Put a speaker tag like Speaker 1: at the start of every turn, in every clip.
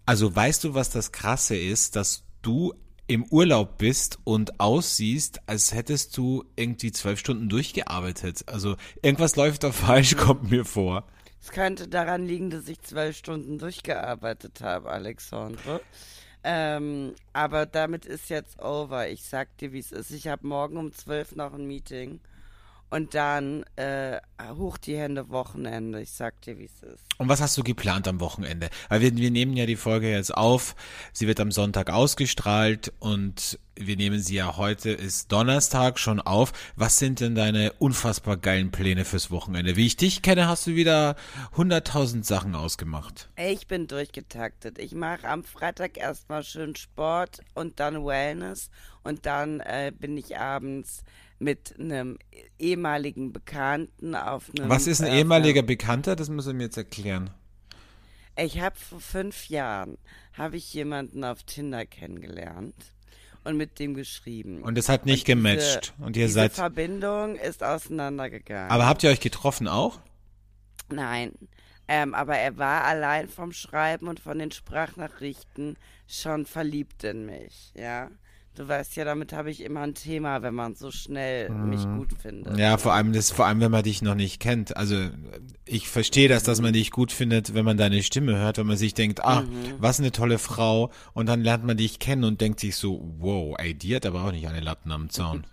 Speaker 1: Also weißt du, was das Krasse ist, dass du im Urlaub bist und aussiehst, als hättest du irgendwie 12 Stunden durchgearbeitet. Also irgendwas läuft da falsch, kommt mir vor.
Speaker 2: Es könnte daran liegen, dass ich 12 Stunden durchgearbeitet habe, Alexandre. Aber damit ist jetzt over. Ich sag dir, wie es ist. Ich habe morgen um 12 noch ein Meeting. Und dann hoch die Hände Wochenende. Ich sag dir, wie es ist.
Speaker 1: Und was hast du geplant am Wochenende? Weil wir nehmen ja die Folge jetzt auf. Sie wird am Sonntag ausgestrahlt und wir nehmen sie ja heute, ist Donnerstag, schon auf. Was sind denn deine unfassbar geilen Pläne fürs Wochenende? Wie ich dich kenne, hast du wieder 100.000 Sachen ausgemacht.
Speaker 2: Ich bin durchgetaktet. Ich mache am Freitag erstmal schön Sport und dann Wellness. Und dann bin ich abends mit einem ehemaligen Bekannten auf einem...
Speaker 1: Was ist ein ehemaliger Bekannter? Das musst du mir jetzt erklären.
Speaker 2: Ich habe vor 5 Jahren, habe ich jemanden auf Tinder kennengelernt und mit dem geschrieben.
Speaker 1: Und es hat nicht gematcht. Und ihr
Speaker 2: diese
Speaker 1: seid...
Speaker 2: Verbindung ist auseinandergegangen.
Speaker 1: Aber habt ihr euch getroffen auch?
Speaker 2: Nein, aber er war allein vom Schreiben und von den Sprachnachrichten schon verliebt in mich, ja. Du weißt ja, damit habe ich immer ein Thema, wenn man so schnell mich gut findet.
Speaker 1: Ja, vor allem, wenn man dich noch nicht kennt. Also ich verstehe das, dass man dich gut findet, wenn man deine Stimme hört, wenn man sich denkt, was eine tolle Frau. Und dann lernt man dich kennen und denkt sich so, wow, ey, die hat aber auch nicht eine Latten am Zaun.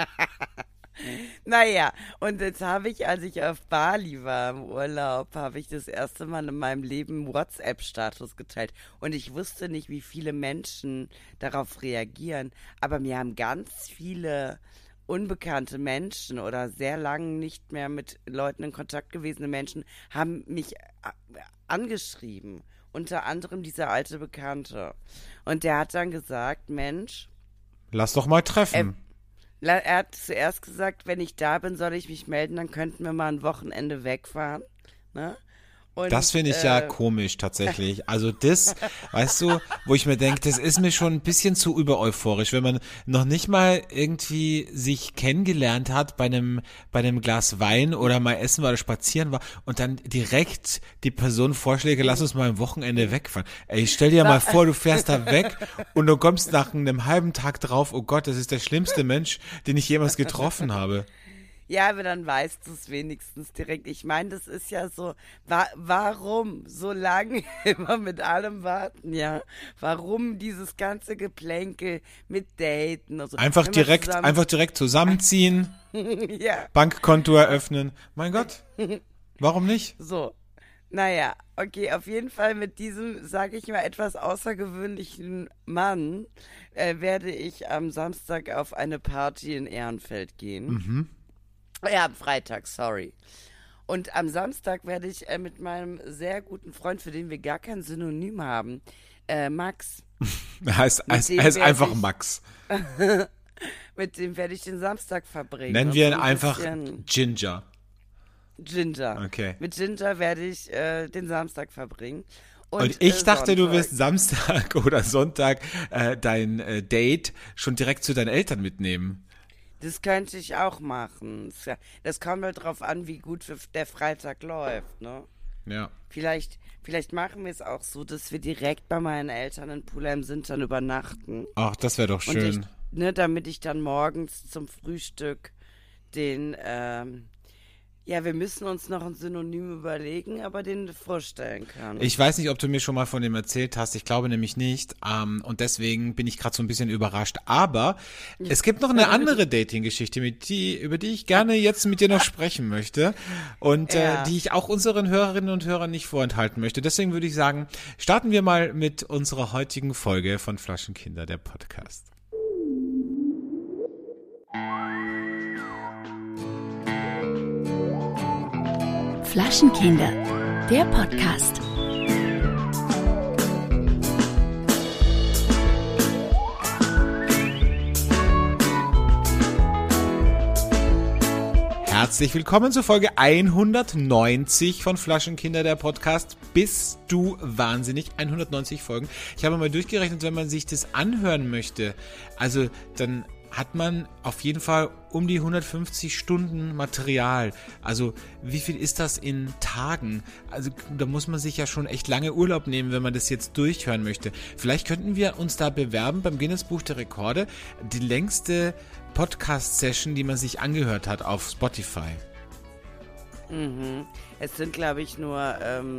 Speaker 2: Naja, und jetzt habe ich, als ich auf Bali war im Urlaub, habe ich das erste Mal in meinem Leben WhatsApp-Status geteilt. Und ich wusste nicht, wie viele Menschen darauf reagieren. Aber mir haben ganz viele unbekannte Menschen oder sehr lange nicht mehr mit Leuten in Kontakt gewesene Menschen haben mich angeschrieben. Unter anderem dieser alte Bekannte. Und der hat dann gesagt, Mensch,
Speaker 1: lass doch mal treffen.
Speaker 2: Er hat zuerst gesagt, wenn ich da bin, soll ich mich melden, dann könnten wir mal ein Wochenende wegfahren. Ne? Und,
Speaker 1: das finde ich ja komisch tatsächlich. Also das, weißt du, wo ich mir denke, das ist mir schon ein bisschen zu übereuphorisch, wenn man noch nicht mal irgendwie sich kennengelernt hat bei einem Glas Wein oder mal essen war oder spazieren war und dann direkt die Person Vorschläge, lass uns mal ein Wochenende wegfahren. Ey, stell dir mal vor, du fährst da weg und du kommst nach einem halben Tag drauf, oh Gott, das ist der schlimmste Mensch, den ich jemals getroffen habe.
Speaker 2: Ja, aber dann weißt du es wenigstens direkt. Ich meine, das ist ja so, warum so lange immer mit allem warten, ja? Warum dieses ganze Geplänkel mit Daten und so?
Speaker 1: Einfach direkt zusammenziehen,
Speaker 2: ja.
Speaker 1: Bankkonto eröffnen. Mein Gott, warum nicht?
Speaker 2: So, naja, okay, auf jeden Fall mit diesem, sage ich mal, etwas außergewöhnlichen Mann werde ich am Samstag auf eine Party in Ehrenfeld gehen.
Speaker 1: Mhm.
Speaker 2: Ja, am Freitag, sorry. Und am Samstag werde ich mit meinem sehr guten Freund, für den wir gar kein Synonym haben, Max.
Speaker 1: heißt einfach Max.
Speaker 2: Mit dem werde ich den Samstag verbringen.
Speaker 1: Nennen wir ihn einfach Ginger.
Speaker 2: Ginger.
Speaker 1: Okay.
Speaker 2: Mit Ginger werde ich den Samstag verbringen.
Speaker 1: Und ich dachte, du wirst Samstag oder Sonntag dein Date schon direkt zu deinen Eltern mitnehmen.
Speaker 2: Das könnte ich auch machen. Das kommt halt drauf an, wie gut der Freitag läuft, ne?
Speaker 1: Ja.
Speaker 2: Vielleicht machen wir es auch so, dass wir direkt bei meinen Eltern in Pulheim-Sintern übernachten.
Speaker 1: Ach, das wäre doch schön.
Speaker 2: Damit ich dann morgens zum Frühstück den, wir müssen uns noch ein Synonym überlegen, aber den vorstellen kann.
Speaker 1: Ich weiß nicht, ob du mir schon mal von dem erzählt hast. Ich glaube nämlich nicht. Und deswegen bin ich gerade so ein bisschen überrascht. Aber es gibt noch eine andere Dating-Geschichte, über die ich gerne jetzt mit dir noch sprechen möchte. Und die ich auch unseren Hörerinnen und Hörern nicht vorenthalten möchte. Deswegen würde ich sagen, starten wir mal mit unserer heutigen Folge von Flaschenkinder, der Podcast.
Speaker 3: Flaschenkinder, der Podcast.
Speaker 1: Herzlich willkommen zur Folge 190 von Flaschenkinder, der Podcast. Bist du wahnsinnig? 190 Folgen. Ich habe mal durchgerechnet, wenn man sich das anhören möchte, also dann hat man auf jeden Fall um die 150 Stunden Material. Also wie viel ist das in Tagen? Also da muss man sich ja schon echt lange Urlaub nehmen, wenn man das jetzt durchhören möchte. Vielleicht könnten wir uns da bewerben beim Guinness Buch der Rekorde. Die längste Podcast-Session, die man sich angehört hat auf Spotify.
Speaker 2: Mhm. Es sind, glaube ich, nur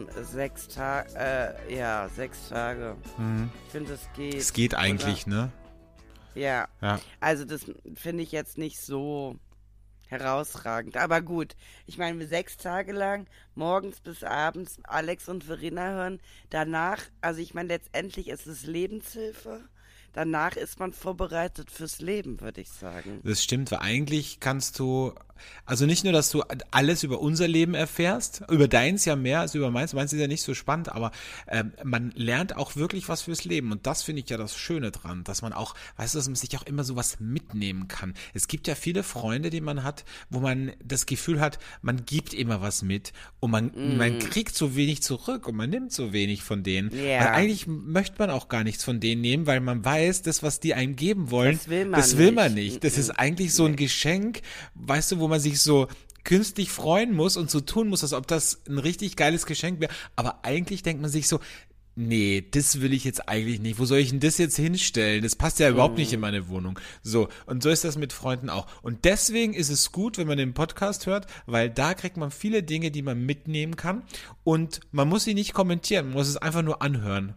Speaker 2: 6 Tage. 6 Tage. Ich finde, das geht.
Speaker 1: Es geht eigentlich,
Speaker 2: oder?
Speaker 1: ne?
Speaker 2: Ja.
Speaker 1: Ja.
Speaker 2: Also das finde ich jetzt nicht so herausragend. Aber gut, ich meine, 6 Tage lang, morgens bis abends Alex und Verena hören. Danach, also ich meine, letztendlich ist es Lebenshilfe. Danach ist man vorbereitet fürs Leben, würde ich sagen.
Speaker 1: Das stimmt, weil eigentlich kannst du, also nicht nur, dass du alles über unser Leben erfährst, über deins ja mehr als über meins. Meins ist ja nicht so spannend, aber man lernt auch wirklich was fürs Leben. Und das finde ich ja das Schöne dran, dass man auch, weißt du, dass man sich auch immer sowas mitnehmen kann. Es gibt ja viele Freunde, die man hat, wo man das Gefühl hat, man gibt immer was mit und man kriegt so wenig zurück und man nimmt so wenig von denen.
Speaker 2: Ja.
Speaker 1: Weil eigentlich möchte man auch gar nichts von denen nehmen, weil man weiß, das, was die einem geben wollen,
Speaker 2: das will man
Speaker 1: nicht. Das ist eigentlich so ein Geschenk, weißt du, wo man sich so künstlich freuen muss und so tun muss, als ob das ein richtig geiles Geschenk wäre. Aber eigentlich denkt man sich so, nee, das will ich jetzt eigentlich nicht. Wo soll ich denn das jetzt hinstellen? Das passt ja überhaupt nicht in meine Wohnung. So, und so ist das mit Freunden auch. Und deswegen ist es gut, wenn man den Podcast hört, weil da kriegt man viele Dinge, die man mitnehmen kann. Und man muss sie nicht kommentieren, man muss es einfach nur anhören.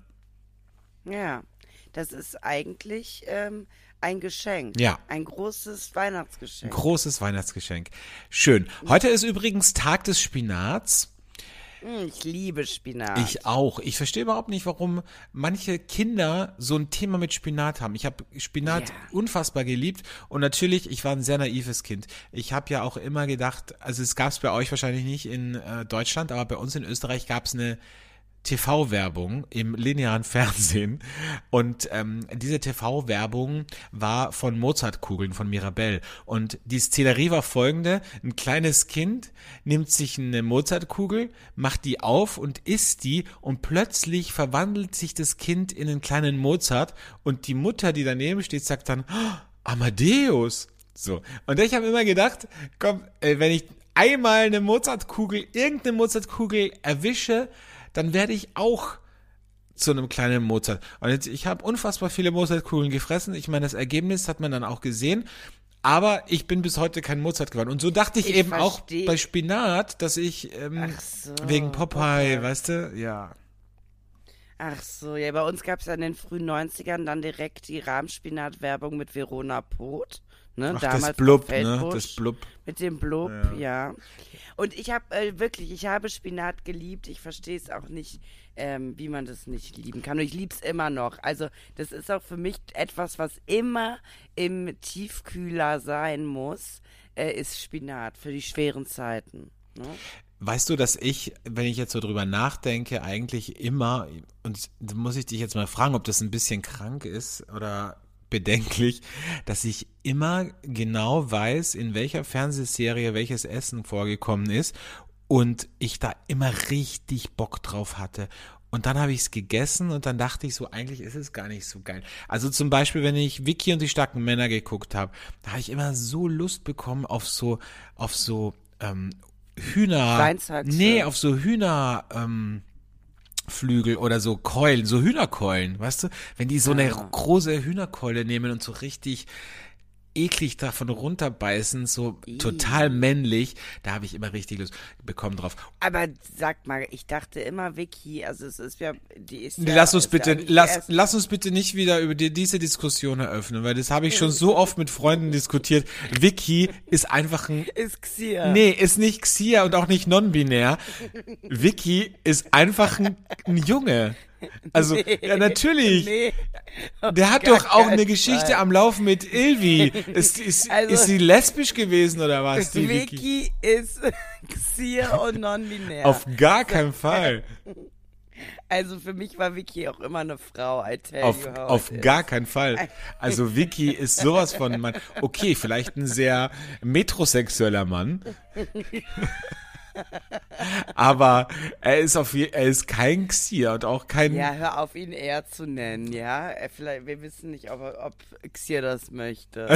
Speaker 2: Ja, das ist eigentlich ein Geschenk.
Speaker 1: Ja.
Speaker 2: Ein großes Weihnachtsgeschenk.
Speaker 1: Großes Weihnachtsgeschenk. Schön. Heute ist übrigens Tag des Spinats.
Speaker 2: Ich liebe Spinat.
Speaker 1: Ich auch. Ich verstehe überhaupt nicht, warum manche Kinder so ein Thema mit Spinat haben. Ich habe Spinat unfassbar geliebt und natürlich, ich war ein sehr naives Kind. Ich habe ja auch immer gedacht, also es gab es bei euch wahrscheinlich nicht in Deutschland, aber bei uns in Österreich gab es eine TV-Werbung im linearen Fernsehen und diese TV-Werbung war von Mozartkugeln von Mirabell und die Szenerie war folgende: Ein kleines Kind nimmt sich eine Mozartkugel, macht die auf und isst die und plötzlich verwandelt sich das Kind in einen kleinen Mozart und die Mutter, die daneben steht, sagt dann, oh, Amadeus. So. Und ich habe immer gedacht, komm, wenn ich einmal irgendeine Mozartkugel erwische, dann werde ich auch zu einem kleinen Mozart. Und jetzt, ich habe unfassbar viele Mozartkugeln gefressen. Ich meine, das Ergebnis hat man dann auch gesehen. Aber ich bin bis heute kein Mozart geworden. Und so dachte ich eben auch bei Spinat, dass ich wegen Popeye, weißt du, ja.
Speaker 2: Ach so, ja, bei uns gab es ja in den frühen 90ern dann direkt die Rahmspinat-Werbung mit Verona Poth. Ne,
Speaker 1: Ach,
Speaker 2: damals
Speaker 1: das Blub,
Speaker 2: vom
Speaker 1: ne?
Speaker 2: Feldbusch.
Speaker 1: Das Blub.
Speaker 2: Mit dem Blub, ja. Und ich habe ich habe Spinat geliebt. Ich verstehe es auch nicht, wie man das nicht lieben kann. Und ich liebe es immer noch. Also das ist auch für mich etwas, was immer im Tiefkühler sein muss, ist Spinat für die schweren Zeiten. Ne?
Speaker 1: Weißt du, dass ich, wenn ich jetzt so drüber nachdenke, eigentlich immer, und da muss ich dich jetzt mal fragen, ob das ein bisschen krank ist oder bedenklich, dass ich immer genau weiß, in welcher Fernsehserie welches Essen vorgekommen ist und ich da immer richtig Bock drauf hatte. Und dann habe ich es gegessen und dann dachte ich so, eigentlich ist es gar nicht so geil. Also zum Beispiel, wenn ich Vicky und die starken Männer geguckt habe, da habe ich immer so Lust bekommen auf so Hühner,
Speaker 2: Schweinshaxe.
Speaker 1: auf so Hühner, Flügel oder so Keulen, so Hühnerkeulen, weißt du? Wenn die so eine große Hühnerkeule nehmen und so richtig eklig davon runterbeißen, so total männlich, da habe ich immer richtig Lust bekommen drauf.
Speaker 2: Aber sag mal, ich dachte immer, Vicky, also es ist ja, die ist ja...
Speaker 1: Lass uns
Speaker 2: bitte
Speaker 1: nicht wieder über diese Diskussion eröffnen, weil das habe ich schon so oft mit Freunden diskutiert. Vicky ist einfach
Speaker 2: Ist Xia.
Speaker 1: Nee, ist nicht Xia und auch nicht non-binär. Vicky ist einfach ein Junge. Also, ja, natürlich.
Speaker 2: Nee.
Speaker 1: Der hat doch auch eine Geschichte am Laufen mit Ilvi. Ist sie lesbisch gewesen oder was? Die
Speaker 2: Vicky ist Xia und non-binär.
Speaker 1: Auf gar keinen Fall.
Speaker 2: Also für mich war Vicky auch immer eine Frau, I tell you how
Speaker 1: Auf
Speaker 2: it
Speaker 1: gar
Speaker 2: is.
Speaker 1: keinen Fall. Also Vicky ist sowas von Mann. Okay, vielleicht ein sehr metrosexueller Mann. Aber er ist kein Xier und auch kein,
Speaker 2: Ja, hör auf, ihn er zu nennen, ja? Vielleicht, wir wissen nicht, ob Xier das möchte.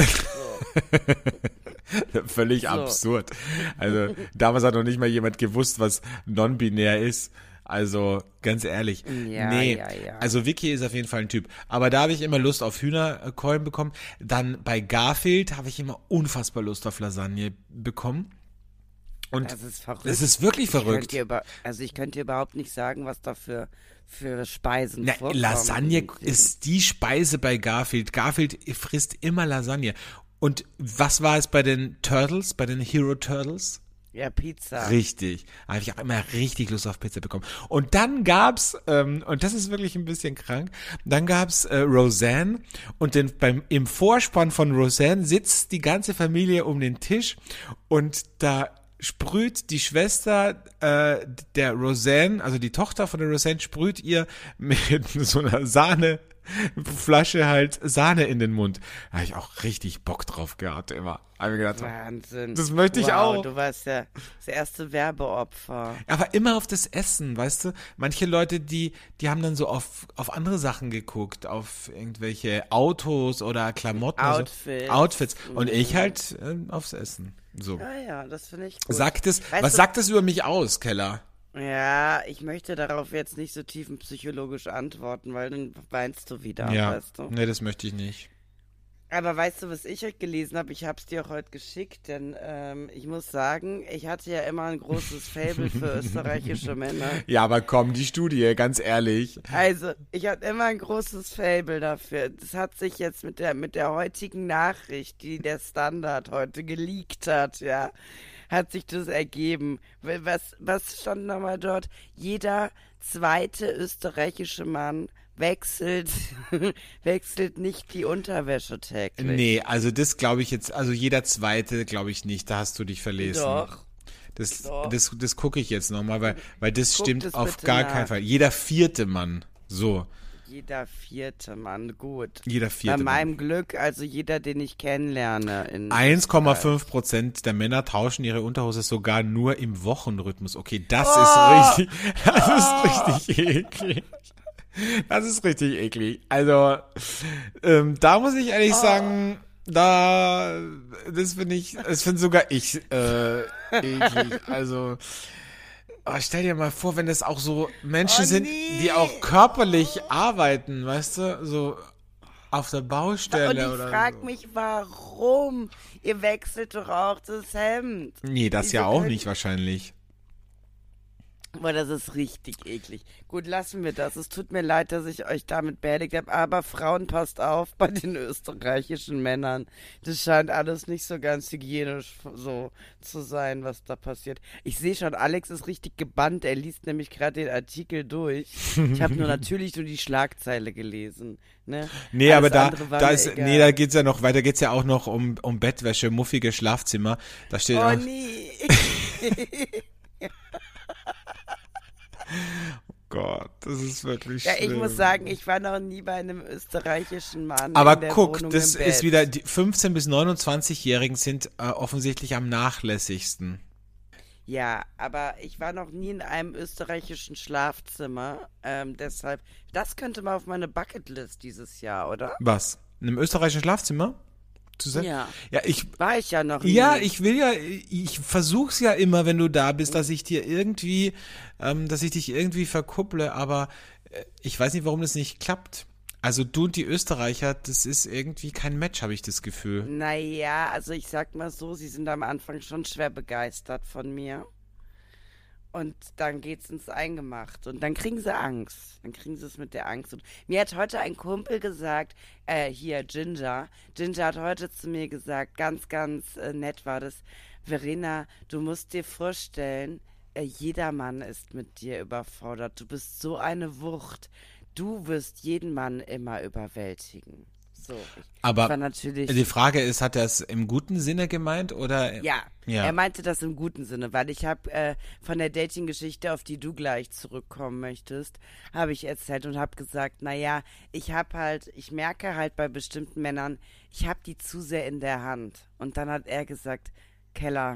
Speaker 2: So.
Speaker 1: völlig
Speaker 2: So.
Speaker 1: absurd. Also damals hat noch nicht mal jemand gewusst, was non-binär ist. Also ganz ehrlich,
Speaker 2: Ja,
Speaker 1: nee,
Speaker 2: ja.
Speaker 1: also Vicky ist auf jeden Fall ein Typ. Aber da habe ich immer Lust auf Hühnerkeulen bekommen. Dann bei Garfield habe ich immer unfassbar Lust auf Lasagne bekommen. Und
Speaker 2: Das ist verrückt.
Speaker 1: es ist wirklich verrückt.
Speaker 2: Ich könnte dir überhaupt nicht sagen, was da für Speisen
Speaker 1: Na,
Speaker 2: vorkommen.
Speaker 1: Lasagne ist die Speise bei Garfield. Garfield frisst immer Lasagne. Und was war es bei den Turtles, bei den Hero Turtles?
Speaker 2: Ja, Pizza.
Speaker 1: Richtig. Da habe ich auch immer richtig Lust auf Pizza bekommen. Und dann gab's, und das ist wirklich ein bisschen krank, dann gab's Roseanne und im Vorspann von Roseanne sitzt die ganze Familie um den Tisch und da sprüht die Schwester der Roseanne, also die Tochter von der Roseanne, sprüht ihr mit so einer Sahneflasche halt Sahne in den Mund. Da habe ich auch richtig Bock drauf gehabt immer. Habe mir gedacht,
Speaker 2: Wahnsinn.
Speaker 1: das möchte ich
Speaker 2: wow,
Speaker 1: auch.
Speaker 2: Du warst ja das erste Werbeopfer.
Speaker 1: Aber immer auf das Essen, weißt du? Manche Leute, die haben dann so auf andere Sachen geguckt, auf irgendwelche Autos oder Klamotten.
Speaker 2: Outfits.
Speaker 1: Outfits. Und ich halt aufs Essen. So.
Speaker 2: Ja, das finde ich gut.
Speaker 1: Was sagt das über mich aus, Keller?
Speaker 2: Ja, ich möchte darauf jetzt nicht so tiefenpsychologisch antworten, weil dann weinst du wieder,
Speaker 1: Ja,
Speaker 2: weißt du.
Speaker 1: nee, das möchte ich nicht.
Speaker 2: Aber weißt du, was ich heute gelesen habe? Ich habe es dir auch heute geschickt, denn ich muss sagen, ich hatte ja immer ein großes Faible für österreichische Männer.
Speaker 1: Ja, aber komm, die Studie, ganz ehrlich.
Speaker 2: Also, ich hatte immer ein großes Faible dafür. Das hat sich jetzt mit der heutigen Nachricht, die der Standard heute geleakt hat, ja, hat sich das ergeben. Was stand nochmal dort? Jeder zweite österreichische Mann wechselt nicht die Unterwäsche täglich.
Speaker 1: Nee, also das glaube ich jetzt, also jeder Zweite glaube ich nicht, da hast du dich verlesen.
Speaker 2: Doch.
Speaker 1: Das gucke ich jetzt nochmal, weil das
Speaker 2: Guck
Speaker 1: stimmt
Speaker 2: das
Speaker 1: auf
Speaker 2: bitte
Speaker 1: gar
Speaker 2: nach.
Speaker 1: keinen Fall. Jeder vierte Mann, so.
Speaker 2: Jeder vierte Mann, gut.
Speaker 1: Jeder vierte
Speaker 2: Bei
Speaker 1: Mann.
Speaker 2: meinem Glück, also jeder, den ich kennenlerne.
Speaker 1: 1,5% der Männer tauschen ihre Unterhose sogar nur im Wochenrhythmus. Okay, das ist richtig eklig. Das ist richtig eklig. Also, da muss ich ehrlich sagen, das finde sogar ich eklig. Also, stell dir mal vor, wenn das auch so Menschen sind, die auch körperlich arbeiten, weißt du, so auf der Baustelle
Speaker 2: Und
Speaker 1: oder
Speaker 2: ich frage
Speaker 1: so.
Speaker 2: mich, warum? Ihr wechselt doch auch das Hemd.
Speaker 1: Nee, das
Speaker 2: Wieso
Speaker 1: ja auch
Speaker 2: könnt-
Speaker 1: nicht wahrscheinlich.
Speaker 2: Aber das ist richtig eklig. Gut, lassen wir das. Es tut mir leid, dass ich euch damit behelligt habe, aber Frauen, passt auf bei den österreichischen Männern. Das scheint alles nicht so ganz hygienisch so zu sein, was da passiert. Ich sehe schon, Alex ist richtig gebannt. Er liest nämlich gerade den Artikel durch. Ich habe natürlich nur die Schlagzeile gelesen. Ne?
Speaker 1: Nee,
Speaker 2: Alles
Speaker 1: aber
Speaker 2: andere war mir egal.
Speaker 1: da geht's ja noch weiter, geht's ja auch noch um Bettwäsche, muffige Schlafzimmer. Da steht
Speaker 2: Oh
Speaker 1: auch,
Speaker 2: nee.
Speaker 1: Gott, das ist wirklich
Speaker 2: Ja,
Speaker 1: schlimm.
Speaker 2: ich muss sagen, ich war noch nie bei einem österreichischen Mann
Speaker 1: Aber
Speaker 2: in der
Speaker 1: guck,
Speaker 2: Wohnung
Speaker 1: das
Speaker 2: im Bett.
Speaker 1: ist wieder, die 15- bis 29-Jährigen sind offensichtlich am nachlässigsten.
Speaker 2: Ja, aber ich war noch nie in einem österreichischen Schlafzimmer. Deshalb, das könnte mal auf meine Bucketlist dieses Jahr, oder?
Speaker 1: Was? In einem österreichischen Schlafzimmer? Zu sein?
Speaker 2: Ja.
Speaker 1: Ja, ich
Speaker 2: War noch nie.
Speaker 1: Ja, ich versuch's ja immer, wenn du da bist, dass ich dich irgendwie verkupple, aber ich weiß nicht, warum das nicht klappt. Also du und die Österreicher, das ist irgendwie kein Match, habe ich das Gefühl.
Speaker 2: Naja, also ich sag mal so, sie sind am Anfang schon schwer begeistert von mir. Und dann geht's ins Eingemachte. Und dann kriegen sie Angst. Dann kriegen sie es mit der Angst. Und mir hat heute ein Kumpel gesagt, hier, Ginger. Ginger hat heute zu mir gesagt, ganz, ganz nett war das. Verena, du musst dir vorstellen, jeder Mann ist mit dir überfordert. Du bist so eine Wucht. Du wirst jeden Mann immer überwältigen. So,
Speaker 1: Aber
Speaker 2: war natürlich,
Speaker 1: die Frage ist, hat er es im guten Sinne gemeint oder?
Speaker 2: ja,
Speaker 1: Ja.
Speaker 2: er meinte das im guten Sinne, weil ich habe von der Dating-Geschichte, auf die du gleich zurückkommen möchtest, habe ich erzählt und habe gesagt, naja, ich merke halt bei bestimmten Männern, ich habe die zu sehr in der Hand. Und dann hat er gesagt, Keller,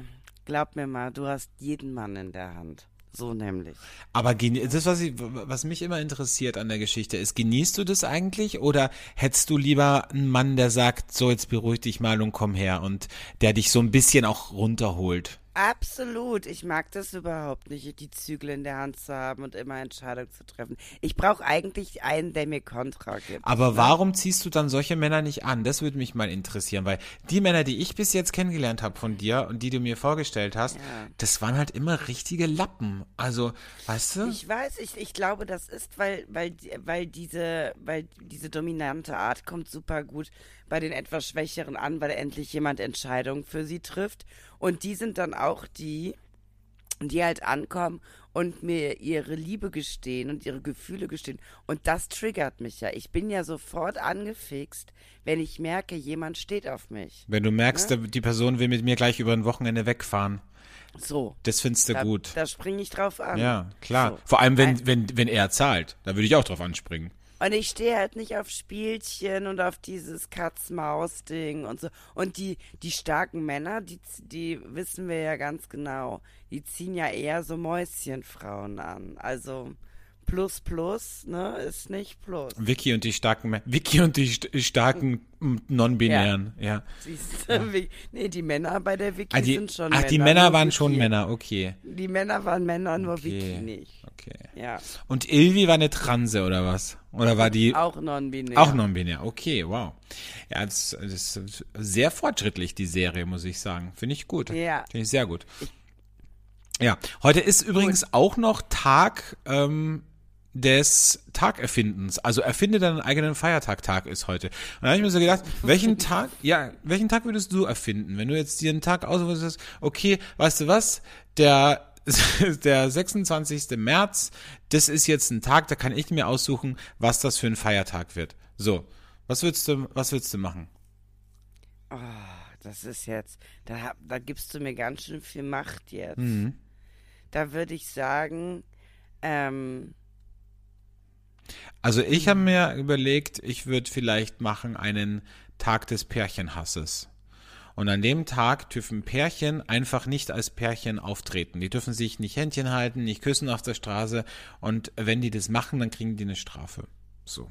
Speaker 2: Glaub mir mal, du hast jeden Mann in der Hand. So nämlich.
Speaker 1: Aber das, was mich immer interessiert an der Geschichte ist, genießt du das eigentlich oder hättest du lieber einen Mann, der sagt, so jetzt beruhig dich mal und komm her und der dich so ein bisschen auch runterholt?
Speaker 2: Absolut. Ich mag das überhaupt nicht, die Zügel in der Hand zu haben und immer Entscheidungen zu treffen. Ich brauche eigentlich einen, der mir Kontra gibt.
Speaker 1: Aber warum ziehst du dann solche Männer nicht an? Das würde mich mal interessieren, weil die Männer, die ich bis jetzt kennengelernt habe von dir und die du mir vorgestellt hast, das waren halt immer richtige Lappen. Also, weißt du?
Speaker 2: Ich weiß, ich glaube, das ist, weil diese dominante Art kommt super gut bei den etwas Schwächeren an, weil endlich jemand Entscheidungen für sie trifft. Und die sind dann auch die halt ankommen und mir ihre Liebe gestehen und ihre Gefühle gestehen. Und das triggert mich ja. Ich bin ja sofort angefixt, wenn ich merke, jemand steht auf mich.
Speaker 1: Wenn du merkst, die Person will mit mir gleich über ein Wochenende wegfahren.
Speaker 2: So.
Speaker 1: Das findest du gut.
Speaker 2: Da springe ich drauf an.
Speaker 1: Ja, klar.
Speaker 2: So.
Speaker 1: Vor allem, wenn er zahlt. Da würde ich auch drauf anspringen.
Speaker 2: Und ich stehe halt nicht auf Spielchen und auf dieses Katz-Maus-Ding und so. Und die starken Männer, die wissen wir ja ganz genau, die ziehen ja eher so Mäuschenfrauen an. Also plus, ne, ist nicht plus.
Speaker 1: Vicky und die starken Non-Binären, ja.
Speaker 2: Siehst du, nee, die Männer bei der Vicky sind schon Männer.
Speaker 1: Ach, die Männer waren
Speaker 2: Vicky.
Speaker 1: schon Männer, okay.
Speaker 2: Die Männer waren Männer, nur
Speaker 1: Okay.
Speaker 2: Vicky nicht.
Speaker 1: Okay.
Speaker 2: Ja.
Speaker 1: Und Ilvi war eine Transe, oder was? Oder war die
Speaker 2: Auch non-binär.
Speaker 1: auch non-binär? Okay, wow. Ja, das ist sehr fortschrittlich, die Serie, muss ich sagen. Finde ich gut.
Speaker 2: Ja.
Speaker 1: Finde ich sehr gut. Ja, heute ist übrigens auch noch Tag des Tagerfindens. Also erfinde deinen eigenen Feiertag. Tag ist heute. Und da habe ich mir so gedacht, welchen Tag würdest du erfinden? Wenn du jetzt dir einen Tag auswählst, okay, weißt du was? Der 26. März, das ist jetzt ein Tag, da kann ich mir aussuchen, was das für ein Feiertag wird. So, was würdest du machen?
Speaker 2: Oh, das ist jetzt, da gibst du mir ganz schön viel Macht jetzt.
Speaker 1: Mhm.
Speaker 2: Da würde ich sagen,
Speaker 1: Also ich habe mir überlegt, ich würde vielleicht machen einen Tag des Pärchenhasses. Und an dem Tag dürfen Pärchen einfach nicht als Pärchen auftreten. Die dürfen sich nicht Händchen halten, nicht küssen auf der Straße. Und wenn die das machen, dann kriegen die eine Strafe. So.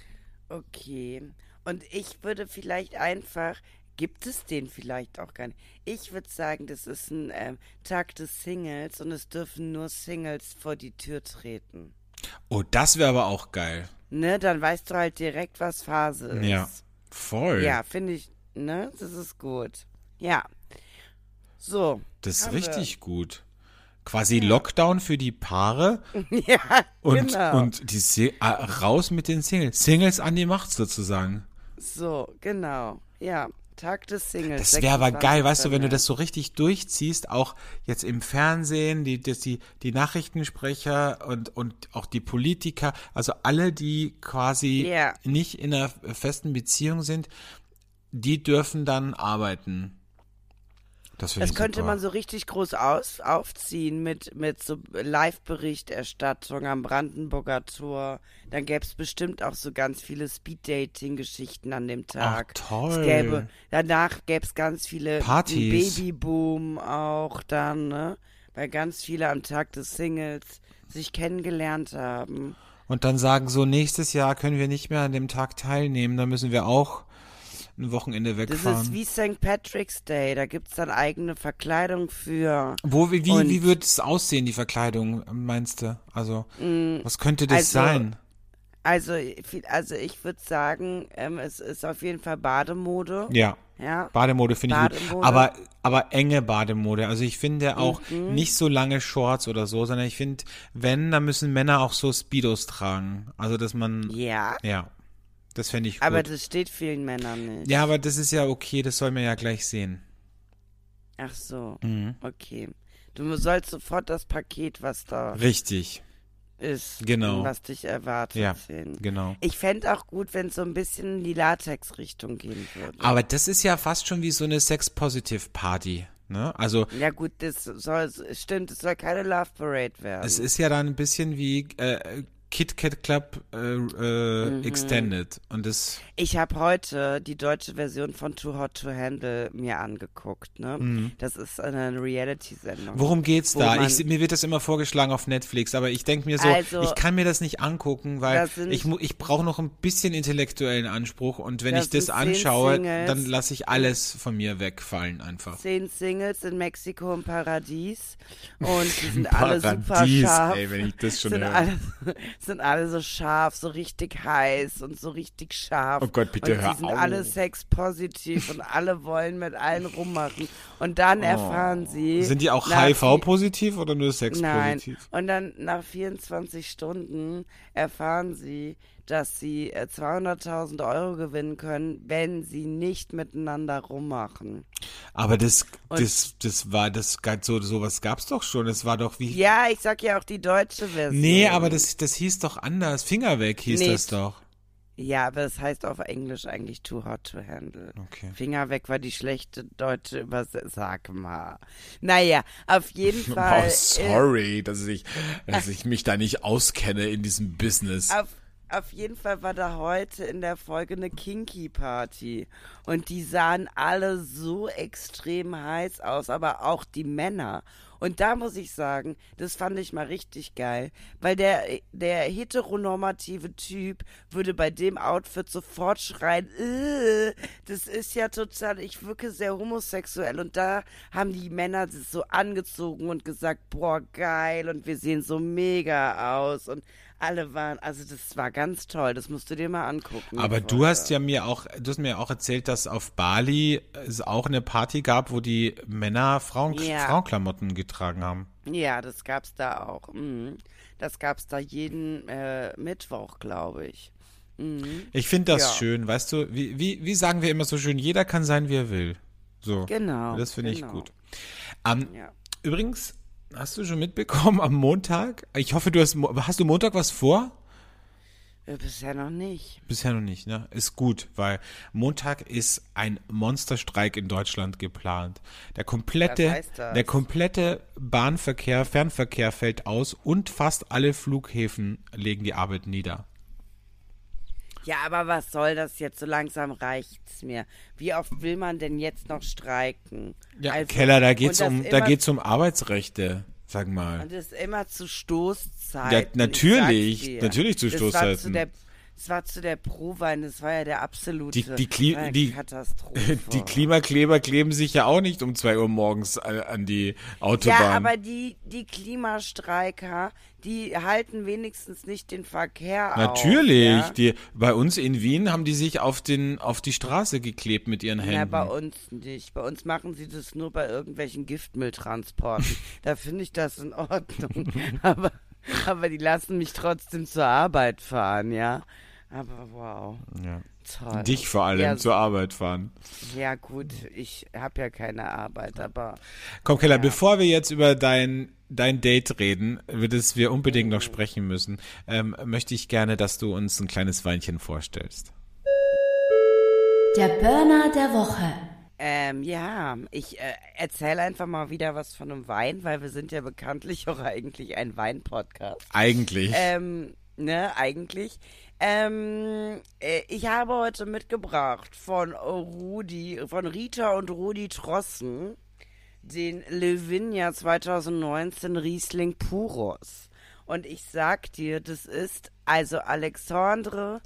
Speaker 2: okay. Und ich würde vielleicht einfach, gibt es den vielleicht auch gar nicht. Ich würde sagen, das ist ein Tag des Singles und es dürfen nur Singles vor die Tür treten.
Speaker 1: Oh, das wäre aber auch geil.
Speaker 2: Ne, dann weißt du halt direkt, was Phase ist.
Speaker 1: Ja, voll.
Speaker 2: Ja, finde ich, ne, das ist gut. Ja. So.
Speaker 1: Das ist
Speaker 2: haben wir.
Speaker 1: richtig gut. Quasi Lockdown für die Paare
Speaker 2: Ja,
Speaker 1: und,
Speaker 2: genau.
Speaker 1: und raus mit den Singles. Singles an die Macht sozusagen.
Speaker 2: So, genau. Ja, Tag des Singles.
Speaker 1: Das wäre aber geil,
Speaker 2: 26.
Speaker 1: weißt du, wenn du
Speaker 2: März.
Speaker 1: das so richtig durchziehst, auch jetzt im Fernsehen, die Nachrichtensprecher und auch die Politiker, also alle, die quasi
Speaker 2: Ja.
Speaker 1: nicht in einer festen Beziehung sind, die dürfen dann arbeiten. Das finde
Speaker 2: Das
Speaker 1: ich
Speaker 2: könnte
Speaker 1: super.
Speaker 2: man so richtig groß aufziehen mit so Live-Berichterstattung am Brandenburger Tor. Dann gäbe es bestimmt auch so ganz viele Speed-Dating-Geschichten an dem Tag.
Speaker 1: Ach, toll.
Speaker 2: Danach gäbe es ganz viele
Speaker 1: Partys.
Speaker 2: Babyboom auch dann, ne? Weil ganz viele am Tag des Singles sich kennengelernt haben.
Speaker 1: Und dann sagen so, nächstes Jahr können wir nicht mehr an dem Tag teilnehmen, dann müssen wir auch ein Wochenende
Speaker 2: Das
Speaker 1: wegfahren.
Speaker 2: ist wie St. Patrick's Day, da gibt es dann eigene Verkleidung für.
Speaker 1: Wie wird es aussehen, die Verkleidung, meinst du? Also, was könnte das sein?
Speaker 2: Also ich würde sagen, es ist auf jeden Fall Bademode.
Speaker 1: Ja,
Speaker 2: Ja.
Speaker 1: Bademode finde ich gut.
Speaker 2: Bademode.
Speaker 1: Aber enge Bademode. Also ich finde auch nicht so lange Shorts oder so, sondern ich finde, dann müssen Männer auch so Speedos tragen. Also, dass man,
Speaker 2: Ja,
Speaker 1: ja, das fände ich gut.
Speaker 2: aber das steht vielen Männern nicht.
Speaker 1: Ja, aber das ist ja okay, das soll man ja gleich sehen.
Speaker 2: Ach so,
Speaker 1: Mhm.
Speaker 2: okay. Du sollst sofort das Paket, was da
Speaker 1: Richtig,
Speaker 2: ist,
Speaker 1: Genau.
Speaker 2: was dich erwartet,
Speaker 1: Ja.
Speaker 2: sehen.
Speaker 1: genau.
Speaker 2: Ich fände auch gut, wenn es so ein bisschen in die Latex-Richtung gehen würde.
Speaker 1: Aber das ist ja fast schon wie so eine Sex-Positive-Party, ne? Also,
Speaker 2: Ja gut, es soll keine Love Parade werden.
Speaker 1: es ist ja dann ein bisschen wie Kit Kat Club Extended. Und das.
Speaker 2: Ich habe heute die deutsche Version von Too Hot to Handle mir angeguckt. Ne? Das ist eine Reality-Sendung.
Speaker 1: Worum geht's da?
Speaker 2: man-
Speaker 1: Mir wird das immer vorgeschlagen auf Netflix, aber ich denke mir so,
Speaker 2: Also,
Speaker 1: ich kann mir das nicht angucken, weil
Speaker 2: das sind-
Speaker 1: ich brauche noch ein bisschen intellektuellen Anspruch und wenn
Speaker 2: Das
Speaker 1: ich das
Speaker 2: sind 10
Speaker 1: anschaue,
Speaker 2: Singles.
Speaker 1: dann lasse ich alles von mir wegfallen einfach.
Speaker 2: 10 Singles in Mexiko im Paradies und die sind alle super
Speaker 1: Paradies,
Speaker 2: scharf.
Speaker 1: ey, wenn ich das schon
Speaker 2: sind
Speaker 1: höre.
Speaker 2: sind alle so scharf, so richtig heiß und so richtig scharf.
Speaker 1: Oh Gott, bitte
Speaker 2: und
Speaker 1: hör
Speaker 2: die sind
Speaker 1: auf.
Speaker 2: alle sexpositiv und alle wollen mit allen rummachen. Und dann erfahren sie...
Speaker 1: Sind die auch
Speaker 2: nach
Speaker 1: HIV-positiv oder nur
Speaker 2: Nein.
Speaker 1: sexpositiv?
Speaker 2: Und dann nach 24 Stunden erfahren sie, dass sie 200.000 Euro gewinnen können, wenn sie nicht miteinander rummachen.
Speaker 1: Aber sowas gab's doch schon. Es war doch wie.
Speaker 2: Ja, ich sag ja auch die deutsche Version.
Speaker 1: Nee, aber das hieß doch anders. Finger weg hieß
Speaker 2: Nee.
Speaker 1: das doch.
Speaker 2: Ja, aber das heißt auf Englisch eigentlich too hot to handle.
Speaker 1: Okay.
Speaker 2: Finger weg war die schlechte deutsche Übersetzung. Sag mal. Naja, auf jeden Fall.
Speaker 1: Oh, sorry, dass ich mich da nicht auskenne in diesem Business.
Speaker 2: Auf jeden Fall war da heute in der Folge eine Kinky-Party. Und die sahen alle so extrem heiß aus, aber auch die Männer. Und da muss ich sagen, das fand ich mal richtig geil, weil der heteronormative Typ würde bei dem Outfit sofort schreien, das ist ja total, ich wirke sehr homosexuell. Und da haben die Männer sich so angezogen und gesagt, boah, geil, und wir sehen so mega aus. Und alle waren, also das war ganz toll, das musst du dir mal angucken.
Speaker 1: Aber du hast mir auch erzählt, dass auf Bali es auch eine Party gab, wo die Männer Frauenklamotten getragen haben.
Speaker 2: Ja, das gab's da auch. Das gab's da jeden Mittwoch, glaube ich.
Speaker 1: Ich finde das
Speaker 2: Ja.
Speaker 1: schön, weißt du, wie sagen wir immer so schön, jeder kann sein, wie er will. So.
Speaker 2: Genau.
Speaker 1: Das finde ich
Speaker 2: genau.
Speaker 1: gut.
Speaker 2: Ja.
Speaker 1: Übrigens, hast du schon mitbekommen am Montag? Ich hoffe, hast du Montag was vor?
Speaker 2: Bisher noch nicht.
Speaker 1: Bisher noch nicht, ne? Ist gut, weil Montag ist ein Monsterstreik in Deutschland geplant.
Speaker 2: Was heißt das?
Speaker 1: Der komplette Bahnverkehr, Fernverkehr fällt aus und fast alle Flughäfen legen die Arbeit nieder.
Speaker 2: Ja, aber was soll das jetzt? So langsam reicht's mir. Wie oft will man denn jetzt noch streiken?
Speaker 1: Ja,
Speaker 2: Also,
Speaker 1: Keller, da geht's
Speaker 2: und das immer-
Speaker 1: um Arbeitsrechte, sag mal.
Speaker 2: Und das ist immer zu Stoßzeiten.
Speaker 1: Ja,
Speaker 2: ich
Speaker 1: natürlich,
Speaker 2: sag's dir.
Speaker 1: natürlich zu Stoßzeiten.
Speaker 2: Das war zu der Prowein, das war ja der absolute
Speaker 1: Die
Speaker 2: Katastrophe.
Speaker 1: Die Klimakleber kleben sich ja auch nicht um 2 Uhr morgens an die Autobahn.
Speaker 2: Ja, aber die Klimastreiker, die halten wenigstens nicht den Verkehr
Speaker 1: Natürlich,
Speaker 2: auf. Ja?
Speaker 1: bei uns in Wien haben die sich auf die Straße geklebt mit ihren
Speaker 2: Ja,
Speaker 1: Händen.
Speaker 2: bei uns nicht. Bei uns machen sie das nur bei irgendwelchen Giftmülltransporten. Da finde ich das in Ordnung. Aber die lassen mich trotzdem zur Arbeit fahren, ja. Aber wow,
Speaker 1: Ja.
Speaker 2: toll.
Speaker 1: Dich vor allem
Speaker 2: Ja,
Speaker 1: zur Arbeit fahren.
Speaker 2: Ja gut, ich habe ja keine Arbeit, aber
Speaker 1: Komm, Keller,
Speaker 2: Ja.
Speaker 1: bevor wir jetzt über dein Date reden, über das wir unbedingt noch sprechen müssen, möchte ich gerne, dass du uns ein kleines Weinchen vorstellst.
Speaker 3: Der Burner der Woche.
Speaker 2: ja, ich erzähle einfach mal wieder was von einem Wein, weil wir sind ja bekanntlich auch eigentlich ein Wein-Podcast.
Speaker 1: Eigentlich.
Speaker 2: Eigentlich. Ich habe heute mitgebracht von Rita und Rudi Trossen, den Levinia 2019 Riesling Puros. Und ich sag dir, das ist also Alexandre,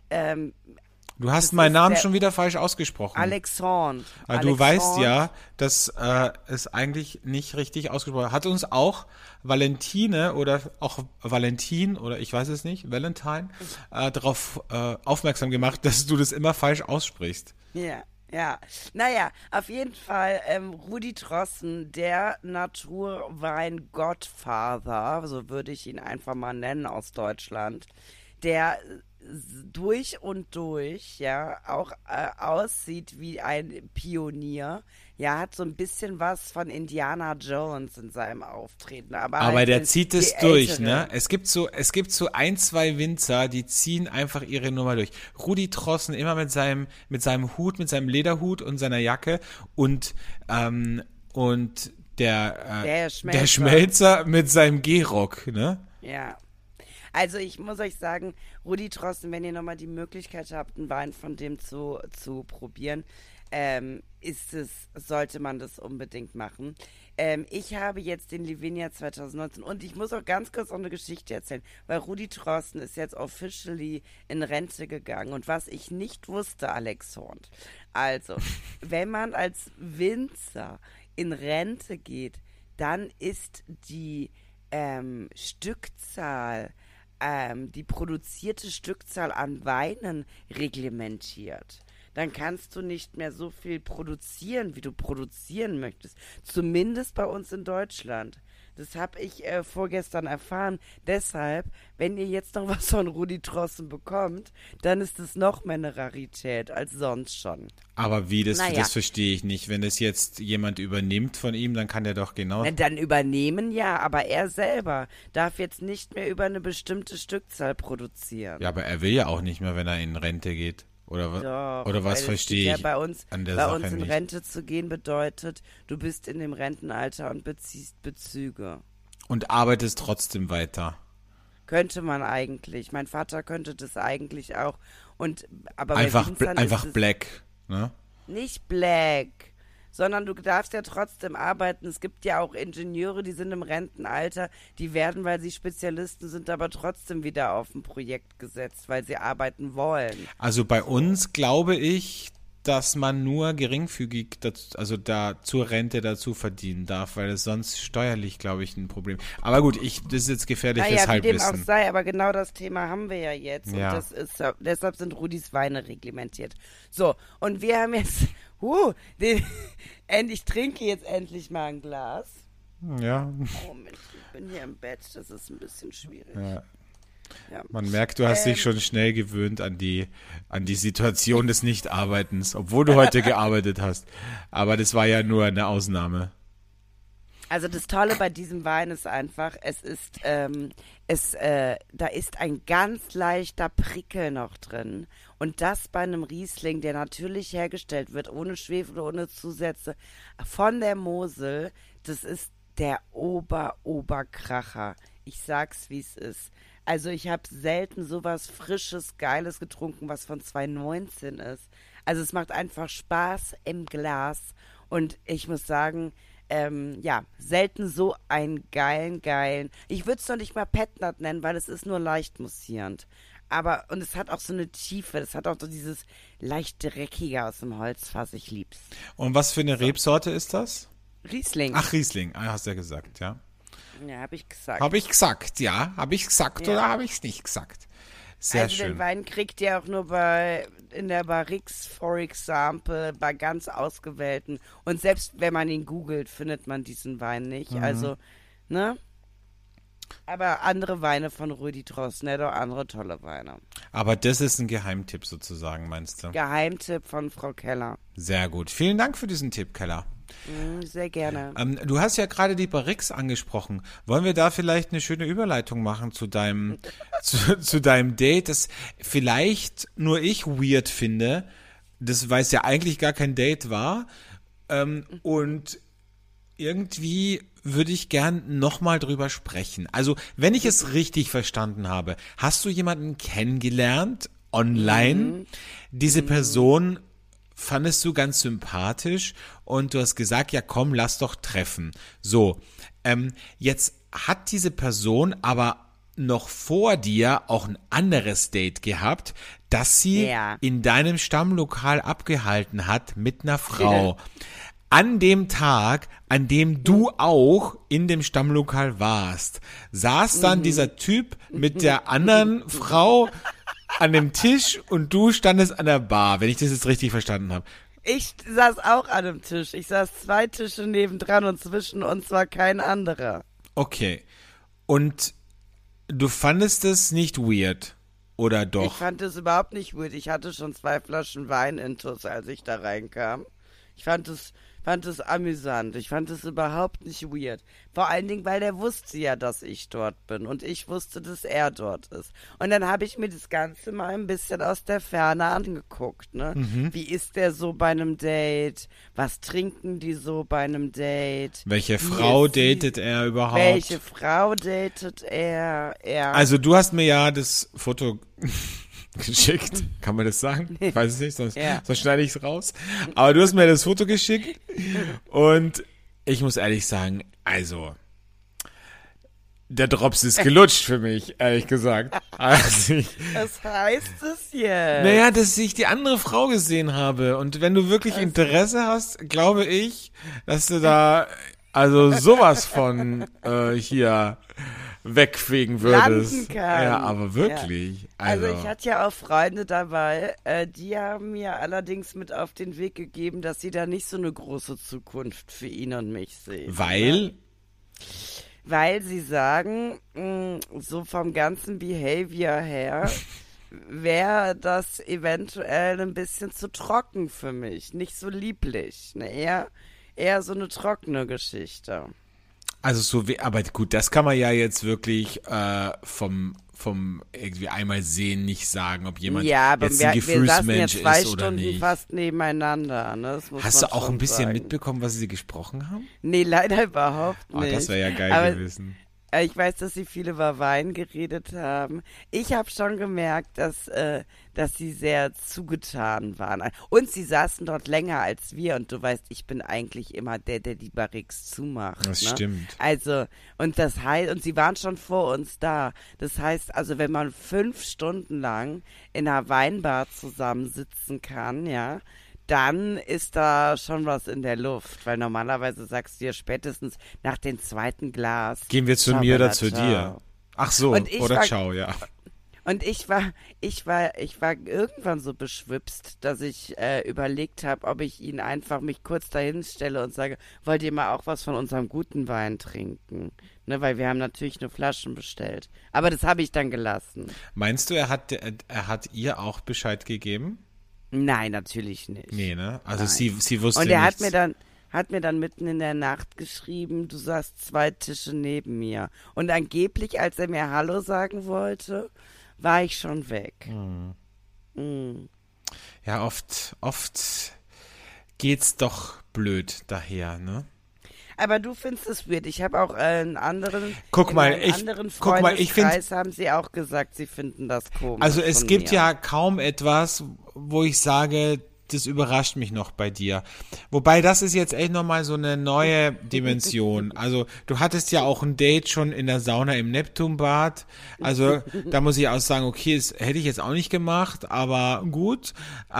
Speaker 1: Du hast
Speaker 2: das
Speaker 1: meinen
Speaker 2: ist
Speaker 1: Namen
Speaker 2: der-
Speaker 1: schon wieder falsch ausgesprochen.
Speaker 2: Alexandre.
Speaker 1: Aber du weißt ja, dass es eigentlich nicht richtig ausgesprochen hat uns auch Valentine oder auch Valentin oder ich weiß es nicht, Valentine, darauf aufmerksam gemacht, dass du das immer falsch aussprichst.
Speaker 2: Ja. Naja, auf jeden Fall Rudi Trossen, der Naturwein-Godfather, so würde ich ihn einfach mal nennen aus Deutschland, der durch und durch, ja, auch aussieht wie ein Pionier. Ja, hat so ein bisschen was von Indiana Jones in seinem Auftreten. Aber halt
Speaker 1: der zieht es
Speaker 2: die
Speaker 1: durch,
Speaker 2: Ältere.
Speaker 1: ne? Es gibt so ein, zwei Winzer, die ziehen einfach ihre Nummer durch. Rudi Trossen immer mit seinem Hut, mit seinem Lederhut und seiner Jacke und der
Speaker 2: Schmelzer.
Speaker 1: Schmelzer mit seinem Gehrock, ne?
Speaker 2: Ja. Also ich muss euch sagen, Rudi Drosten, wenn ihr nochmal die Möglichkeit habt, einen Wein von dem zu probieren, sollte man das unbedingt machen. Ich habe jetzt den Livigno 2019 und ich muss auch ganz kurz noch eine Geschichte erzählen, weil Rudi Drosten ist jetzt officially in Rente gegangen und was ich nicht wusste, Alex Horn. Also, wenn man als Winzer in Rente geht, dann ist die Stückzahl, die produzierte Stückzahl an Weinen reglementiert. Dann kannst du nicht mehr so viel produzieren, wie du produzieren möchtest. Zumindest bei uns in Deutschland. Das habe ich vorgestern erfahren. Deshalb, wenn ihr jetzt noch was von Rudi Drosten bekommt, dann ist es noch mehr eine Rarität als sonst schon.
Speaker 1: Aber wie, das verstehe ich nicht. Wenn das jetzt jemand übernimmt von ihm, dann kann der doch genau...
Speaker 2: Dann übernehmen ja, aber er selber darf jetzt nicht mehr über eine bestimmte Stückzahl produzieren.
Speaker 1: Ja, aber er will ja auch nicht mehr, wenn er in Rente geht. Oder was verstehe ich
Speaker 2: bei uns
Speaker 1: an der Sache
Speaker 2: in
Speaker 1: nicht?
Speaker 2: Rente zu gehen bedeutet, du bist in dem Rentenalter und beziehst Bezüge.
Speaker 1: Und arbeitest trotzdem weiter.
Speaker 2: Könnte man eigentlich. Mein Vater könnte das eigentlich auch. Aber
Speaker 1: Einfach
Speaker 2: bei
Speaker 1: black, ne?
Speaker 2: Nicht black, sondern du darfst ja trotzdem arbeiten. Es gibt ja auch Ingenieure, die sind im Rentenalter, die werden, weil sie Spezialisten sind, aber trotzdem wieder auf ein Projekt gesetzt, weil sie arbeiten wollen.
Speaker 1: Also bei uns glaube ich, dass man nur geringfügig zur Rente dazu verdienen darf, weil es sonst steuerlich, glaube ich, ein Problem. Aber gut, das ist jetzt gefährliches Halbwissen.
Speaker 2: Wie dem auch sei, aber genau das Thema haben wir ja jetzt.
Speaker 1: Ja.
Speaker 2: Und deshalb sind Rudis Weine reglementiert. So, und wir haben jetzt, ich trinke jetzt endlich mal ein Glas.
Speaker 1: Ja.
Speaker 2: Oh Mensch, ich bin hier im Bett, das ist ein bisschen schwierig.
Speaker 1: Ja.
Speaker 2: Ja.
Speaker 1: Man merkt, du hast dich schon schnell gewöhnt an die Situation des Nichtarbeitens, obwohl du heute gearbeitet hast. Aber das war ja nur eine Ausnahme.
Speaker 2: Also das Tolle bei diesem Wein ist einfach, da ist ein ganz leichter Prickel noch drin. Und das bei einem Riesling, der natürlich hergestellt wird, ohne Schwefel, ohne Zusätze, von der Mosel. Das ist der Oberkracher. Ich sag's, wie es ist. Also ich habe selten sowas Frisches, Geiles getrunken, was von 2019 ist. Also es macht einfach Spaß im Glas. Und ich muss sagen, selten so einen geilen. Ich würde es noch nicht mal Petnat nennen, weil es ist nur leicht moussierend. Und es hat auch so eine Tiefe, es hat auch so dieses leicht Dreckige aus dem Holzfass, ich lieb's.
Speaker 1: Und was für eine Rebsorte ist das?
Speaker 2: Riesling.
Speaker 1: Ach, Riesling, hast du ja gesagt, ja.
Speaker 2: Ja, habe ich gesagt.
Speaker 1: Habe ich gesagt, ja. Habe ich gesagt oder habe ich es nicht gesagt? Sehr schön.
Speaker 2: Den Wein kriegt ihr auch nur in der Barrix, for example, bei ganz ausgewählten. Und selbst wenn man ihn googelt, findet man diesen Wein nicht.
Speaker 1: Mhm.
Speaker 2: Also, ne? Aber andere Weine von Rudi Drosten, ne? Doch andere tolle Weine.
Speaker 1: Aber das ist ein Geheimtipp sozusagen, meinst du?
Speaker 2: Geheimtipp von Frau Keller.
Speaker 1: Sehr gut. Vielen Dank für diesen Tipp, Keller.
Speaker 2: Sehr gerne.
Speaker 1: Du hast ja gerade die Barrix angesprochen. Wollen wir da vielleicht eine schöne Überleitung machen zu deinem Date, das vielleicht nur ich weird finde, weil es ja eigentlich gar kein Date war. Und irgendwie würde ich gern nochmal drüber sprechen. Also, wenn ich es richtig verstanden habe, hast du jemanden kennengelernt online? Diese Person fandest du ganz sympathisch und du hast gesagt, ja komm, lass doch treffen. So, jetzt hat diese Person aber noch vor dir auch ein anderes Date gehabt, das sie in deinem Stammlokal abgehalten hat mit einer Frau. An dem Tag, an dem du auch in dem Stammlokal warst, saß dann dieser Typ mit der anderen Frau an dem Tisch und du standest an der Bar, wenn ich das jetzt richtig verstanden habe.
Speaker 2: Ich saß auch an dem Tisch. Ich saß 2 Tische nebendran und zwischen uns war kein anderer.
Speaker 1: Okay. Und du fandest es nicht weird, oder doch?
Speaker 2: Ich fand es überhaupt nicht weird. Ich hatte schon 2 Flaschen Wein intus, als ich da reinkam. Ich fand es fand es amüsant. Ich fand es überhaupt nicht weird. Vor allen Dingen, weil der wusste ja, dass ich dort bin und ich wusste, dass er dort ist. Und dann habe ich mir das Ganze mal ein bisschen aus der Ferne angeguckt, ne? Wie ist der so bei einem Date? Was trinken die so bei einem Date?
Speaker 1: Welche Frau datet er überhaupt?
Speaker 2: Welche Frau datet er?
Speaker 1: Also du hast mir ja das Foto geschickt. Kann man das sagen? Ich weiß es nicht, sonst schneide ich es raus. Aber du hast mir das Foto geschickt und ich muss ehrlich sagen, also der Drops ist gelutscht für mich, ehrlich gesagt. Also
Speaker 2: was heißt das jetzt?
Speaker 1: naja, dass ich die andere Frau gesehen habe. Und wenn du wirklich Interesse hast, glaube ich, dass du da also sowas von hier wegfegen würdest.
Speaker 2: Landen kann.
Speaker 1: Ja, aber wirklich.
Speaker 2: Ja. Also ich hatte ja auch Freunde dabei, die haben mir allerdings mit auf den Weg gegeben, dass sie da nicht so eine große Zukunft für ihn und mich sehen.
Speaker 1: Weil?
Speaker 2: Ne? Weil sie sagen, so vom ganzen Behavior her, wäre das eventuell ein bisschen zu trocken für mich. Nicht so lieblich. Ne? Eher so eine trockene Geschichte.
Speaker 1: Also so wie, aber gut, das kann man ja jetzt wirklich vom irgendwie einmal sehen nicht sagen, ob jemand
Speaker 2: aber
Speaker 1: jetzt ein Gefühlsmensch
Speaker 2: wir saßen ja 2
Speaker 1: ist oder
Speaker 2: Stunden
Speaker 1: nicht.
Speaker 2: fast nebeneinander. Ne? Das muss
Speaker 1: Hast
Speaker 2: man
Speaker 1: du auch
Speaker 2: schon
Speaker 1: ein bisschen
Speaker 2: sagen.
Speaker 1: mitbekommen, was sie gesprochen haben?
Speaker 2: Nee, leider überhaupt
Speaker 1: Oh,
Speaker 2: nicht.
Speaker 1: das wäre ja geil
Speaker 2: Aber
Speaker 1: gewesen.
Speaker 2: ich weiß, dass sie viel über Wein geredet haben. Ich habe schon gemerkt, dass sie sehr zugetan waren. Und sie saßen dort länger als wir. Und du weißt, ich bin eigentlich immer der die Barrix zumacht.
Speaker 1: Das
Speaker 2: ne?
Speaker 1: stimmt.
Speaker 2: Also, und das heißt, und sie waren schon vor uns da. Das heißt, also wenn man 5 Stunden lang in einer Weinbar zusammensitzen kann, ja, dann ist da schon was in der Luft. Weil normalerweise sagst du dir spätestens nach dem 2. Glas.
Speaker 1: Gehen wir zu
Speaker 2: ciao,
Speaker 1: mir oder
Speaker 2: Bella,
Speaker 1: zu
Speaker 2: ciao.
Speaker 1: dir? Ach so,
Speaker 2: Und ich
Speaker 1: oder
Speaker 2: war-
Speaker 1: ciao, ja.
Speaker 2: Und ich war irgendwann so beschwipst, dass ich überlegt habe, ob ich ihn einfach mich kurz dahin stelle und sage, wollt ihr mal auch was von unserem guten Wein trinken? Ne, weil wir haben natürlich nur Flaschen bestellt. Aber das habe ich dann gelassen.
Speaker 1: Meinst du, er hat ihr auch Bescheid gegeben?
Speaker 2: Nein, natürlich nicht.
Speaker 1: Nee, ne? Also
Speaker 2: Nein.
Speaker 1: sie wusste
Speaker 2: Und er
Speaker 1: nichts.
Speaker 2: hat mir dann mitten in der Nacht geschrieben, du saßt 2 Tische neben mir. Und angeblich, als er mir Hallo sagen wollte, war ich schon weg.
Speaker 1: Ja, oft geht's doch blöd daher, ne?
Speaker 2: Aber du findest es weird. Ich habe auch einen anderen,
Speaker 1: Guck mal,
Speaker 2: in einem anderen
Speaker 1: guck mal, ich find-
Speaker 2: Freundeskreis haben sie auch gesagt, sie finden das komisch.
Speaker 1: Also es
Speaker 2: von
Speaker 1: gibt
Speaker 2: mir.
Speaker 1: ja kaum etwas, wo ich sage, das überrascht mich noch bei dir. Wobei das ist jetzt echt nochmal so eine neue Dimension. Also du hattest ja auch ein Date schon in der Sauna im Neptunbad. Also da muss ich auch sagen, okay, das hätte ich jetzt auch nicht gemacht, aber gut.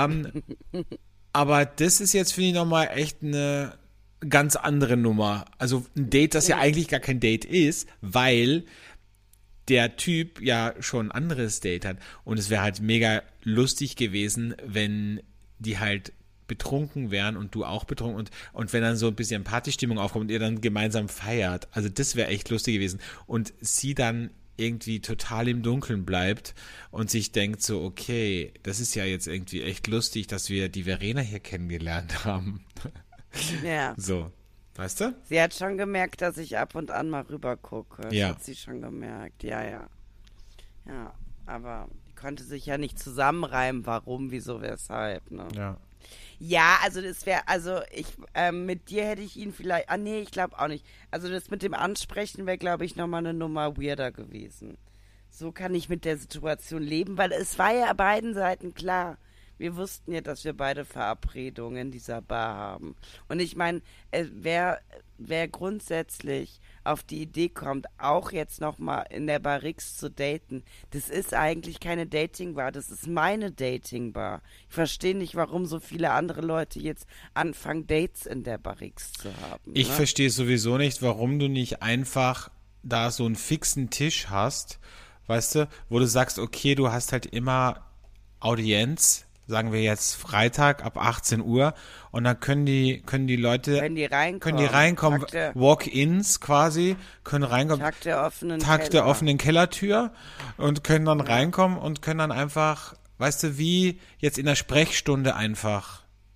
Speaker 1: Aber das ist jetzt, finde ich, nochmal echt eine ganz andere Nummer. Also ein Date, das ja eigentlich gar kein Date ist, weil der Typ ja schon ein anderes Date hat. Und es wäre halt mega lustig gewesen, wenn die halt betrunken wären und du auch betrunken und wenn dann so ein bisschen Partystimmung aufkommt und ihr dann gemeinsam feiert. Also das wäre echt lustig gewesen. Und sie dann irgendwie total im Dunkeln bleibt und sich denkt so, okay, das ist ja jetzt irgendwie echt lustig, dass wir die Verena hier kennengelernt haben.
Speaker 2: Ja.
Speaker 1: So, weißt du?
Speaker 2: Sie hat schon gemerkt, dass ich ab und an mal rüber gucke. Das
Speaker 1: Ja.
Speaker 2: hat sie schon gemerkt. Ja. Ja, aber die konnte sich ja nicht zusammenreimen, warum, wieso, weshalb, ne?
Speaker 1: Ja.
Speaker 2: Ja, also das wäre, mit dir hätte ich ihn vielleicht, nee, ich glaube auch nicht. Also das mit dem Ansprechen wäre, glaube ich, nochmal eine Nummer weirder gewesen. So kann ich mit der Situation leben, weil es war ja beiden Seiten klar. Wir wussten ja, dass wir beide Verabredungen in dieser Bar haben. Und ich meine, wer grundsätzlich auf die Idee kommt, auch jetzt nochmal in der Barrix zu daten, das ist eigentlich keine Datingbar, das ist meine Datingbar. Ich verstehe nicht, warum so viele andere Leute jetzt anfangen, Dates in der Barrix zu haben.
Speaker 1: Ich
Speaker 2: ne?
Speaker 1: verstehe sowieso nicht, warum du nicht einfach da so einen fixen Tisch hast, weißt du, wo du sagst, okay, du hast halt immer Audienz, sagen wir jetzt Freitag ab 18 Uhr und dann können die Leute,
Speaker 2: Wenn die reinkommen.
Speaker 1: Walk-ins quasi, können reinkommen,
Speaker 2: Tag der offenen
Speaker 1: Tag der
Speaker 2: Keller.
Speaker 1: offenen Kellertür und können dann reinkommen und können dann einfach, weißt du, wie jetzt in der Sprechstunde einfach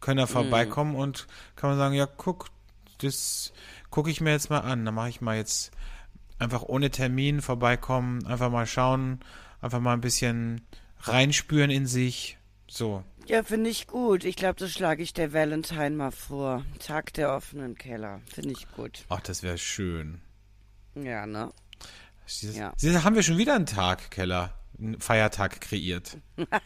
Speaker 1: können da vorbeikommen und kann man sagen, ja, guck, das gucke ich mir jetzt mal an. Dann mache ich mal jetzt einfach ohne Termin vorbeikommen, einfach mal schauen, einfach mal ein bisschen reinspüren in sich. So.
Speaker 2: Ja, finde ich gut. Ich glaube, das schlage ich der Valentine mal vor. Tag der offenen Keller. Finde ich gut.
Speaker 1: Ach, das wäre schön.
Speaker 2: Ja, ne? Ja.
Speaker 1: Haben wir schon wieder einen Tag, Keller, einen Feiertag kreiert.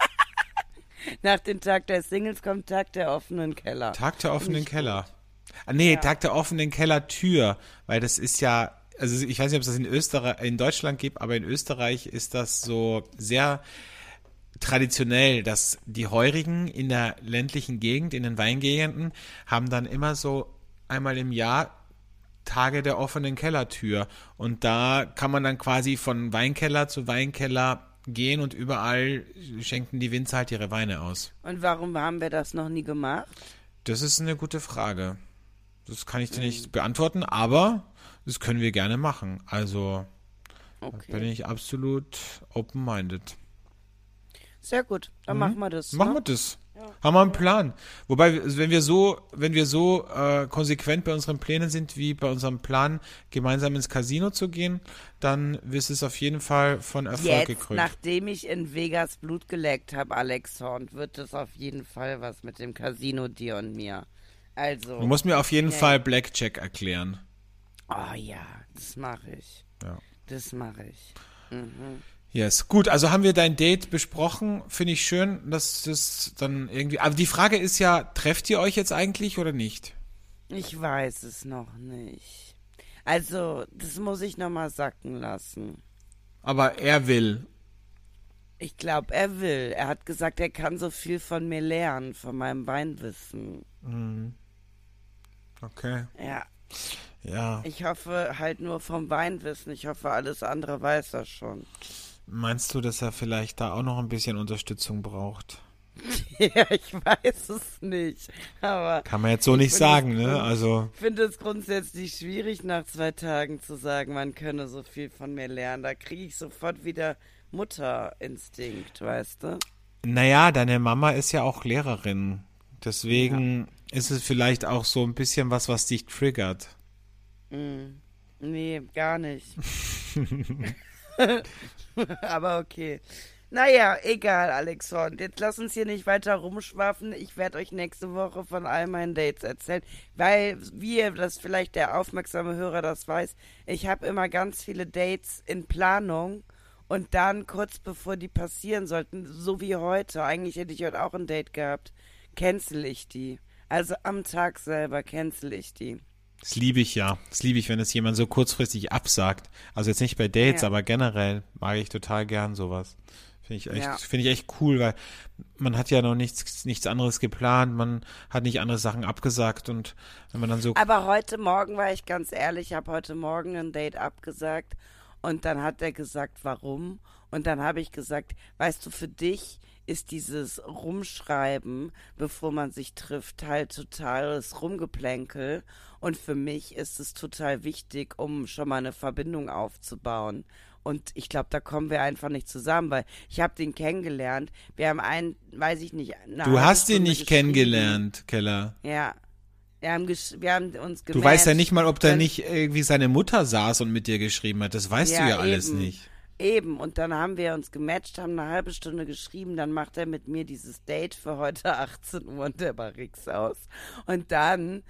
Speaker 2: Nach dem Tag der Singles kommt Tag der offenen Keller.
Speaker 1: Tag der offenen Keller. Nee,
Speaker 2: Ja.
Speaker 1: Tag der offenen Kellertür, weil das ist ja, also ich weiß nicht, ob es das in Deutschland gibt, aber in Österreich ist das so sehr traditionell, dass die Heurigen in der ländlichen Gegend, in den Weingegenden, haben dann immer so einmal im Jahr Tage der offenen Kellertür. Und da kann man dann quasi von Weinkeller zu Weinkeller gehen und überall schenken die Winzer halt ihre Weine aus.
Speaker 2: Und warum haben wir das noch nie gemacht?
Speaker 1: Das ist eine gute Frage. Das kann ich dir nicht beantworten, aber das können wir gerne machen. Also da bin
Speaker 2: Okay.
Speaker 1: ich absolut open-minded.
Speaker 2: Sehr gut. Dann machen wir das.
Speaker 1: Machen
Speaker 2: ne?
Speaker 1: wir das. Haben wir einen Plan. Wobei, wenn wir so konsequent bei unseren Plänen sind, wie bei unserem Plan, gemeinsam ins Casino zu gehen, dann ist es auf jeden Fall von Erfolg
Speaker 2: Jetzt,
Speaker 1: gekrönt.
Speaker 2: nachdem ich in Vegas Blut geleckt habe, Alex Horn, wird es auf jeden Fall was mit dem Casino, dir und mir. Also.
Speaker 1: Du musst mir auf jeden
Speaker 2: Ja.
Speaker 1: Fall Blackjack erklären.
Speaker 2: Oh ja, das mache ich.
Speaker 1: Ja.
Speaker 2: Das mache ich.
Speaker 1: Yes, gut, also haben wir dein Date besprochen, finde ich schön, dass das dann irgendwie, aber die Frage ist ja, trefft ihr euch jetzt eigentlich oder nicht?
Speaker 2: Ich weiß es noch nicht. Also, das muss ich noch mal sacken lassen.
Speaker 1: Aber er will.
Speaker 2: Ich glaube, er will. Er hat gesagt, er kann so viel von mir lernen, von meinem Weinwissen.
Speaker 1: Okay.
Speaker 2: Ja,
Speaker 1: Ja,
Speaker 2: ich hoffe halt nur vom Weinwissen. Ich hoffe, alles andere weiß er schon.
Speaker 1: meinst du, dass er vielleicht da auch noch ein bisschen Unterstützung braucht?
Speaker 2: Ja, ich weiß es nicht. Aber
Speaker 1: Kann man jetzt so nicht
Speaker 2: finde
Speaker 1: sagen,
Speaker 2: es
Speaker 1: ne?
Speaker 2: grund-
Speaker 1: Also,
Speaker 2: ich finde es grundsätzlich schwierig, nach 2 Tagen zu sagen, man könne so viel von mir lernen. Da kriege ich sofort wieder Mutterinstinkt, weißt du?
Speaker 1: naja, deine Mama ist ja auch Lehrerin. Deswegen ist es vielleicht auch so ein bisschen was dich triggert.
Speaker 2: Nee, gar nicht. Aber okay. Naja, egal, Alexon. Jetzt lass uns hier nicht weiter rumschwaffen. Ich werde euch nächste Woche von all meinen Dates erzählen, weil, wie ihr das vielleicht der aufmerksame Hörer das weiß, ich habe immer ganz viele Dates in Planung und dann kurz bevor die passieren sollten, so wie heute, eigentlich hätte ich heute auch ein Date gehabt, cancel ich die. Also am Tag selber cancel ich die.
Speaker 1: Das liebe ich ja. Das liebe ich, wenn es jemand so kurzfristig absagt. Also jetzt nicht bei Dates,
Speaker 2: Ja.
Speaker 1: aber generell mag ich total gern sowas.
Speaker 2: Ja.
Speaker 1: Finde ich echt cool, weil man hat ja noch nichts anderes geplant, man hat nicht andere Sachen abgesagt und wenn man dann so,
Speaker 2: Aber heute Morgen war ich ganz ehrlich, ich habe heute Morgen ein Date abgesagt und dann hat er gesagt, warum? Und dann habe ich gesagt, weißt du, für dich ist dieses Rumschreiben, bevor man sich trifft, halt totales Rumgeplänkel und für mich ist es total wichtig, um schon mal eine Verbindung aufzubauen. Und ich glaube, da kommen wir einfach nicht zusammen, weil ich habe den kennengelernt. Wir haben weiß ich nicht, eine
Speaker 1: du
Speaker 2: halbe
Speaker 1: hast ihn
Speaker 2: Stunde
Speaker 1: nicht
Speaker 2: geschrieben.
Speaker 1: kennengelernt, Keller.
Speaker 2: Ja. Wir haben uns gematcht.
Speaker 1: Du weißt ja nicht mal, ob da
Speaker 2: Dann-
Speaker 1: nicht irgendwie seine Mutter saß und mit dir geschrieben hat. Das weißt du ja alles
Speaker 2: eben.
Speaker 1: nicht.
Speaker 2: Eben, und dann haben wir uns gematcht, haben eine halbe Stunde geschrieben, dann macht er mit mir dieses Date für heute 18 Uhr und der Barrix aus. Und dann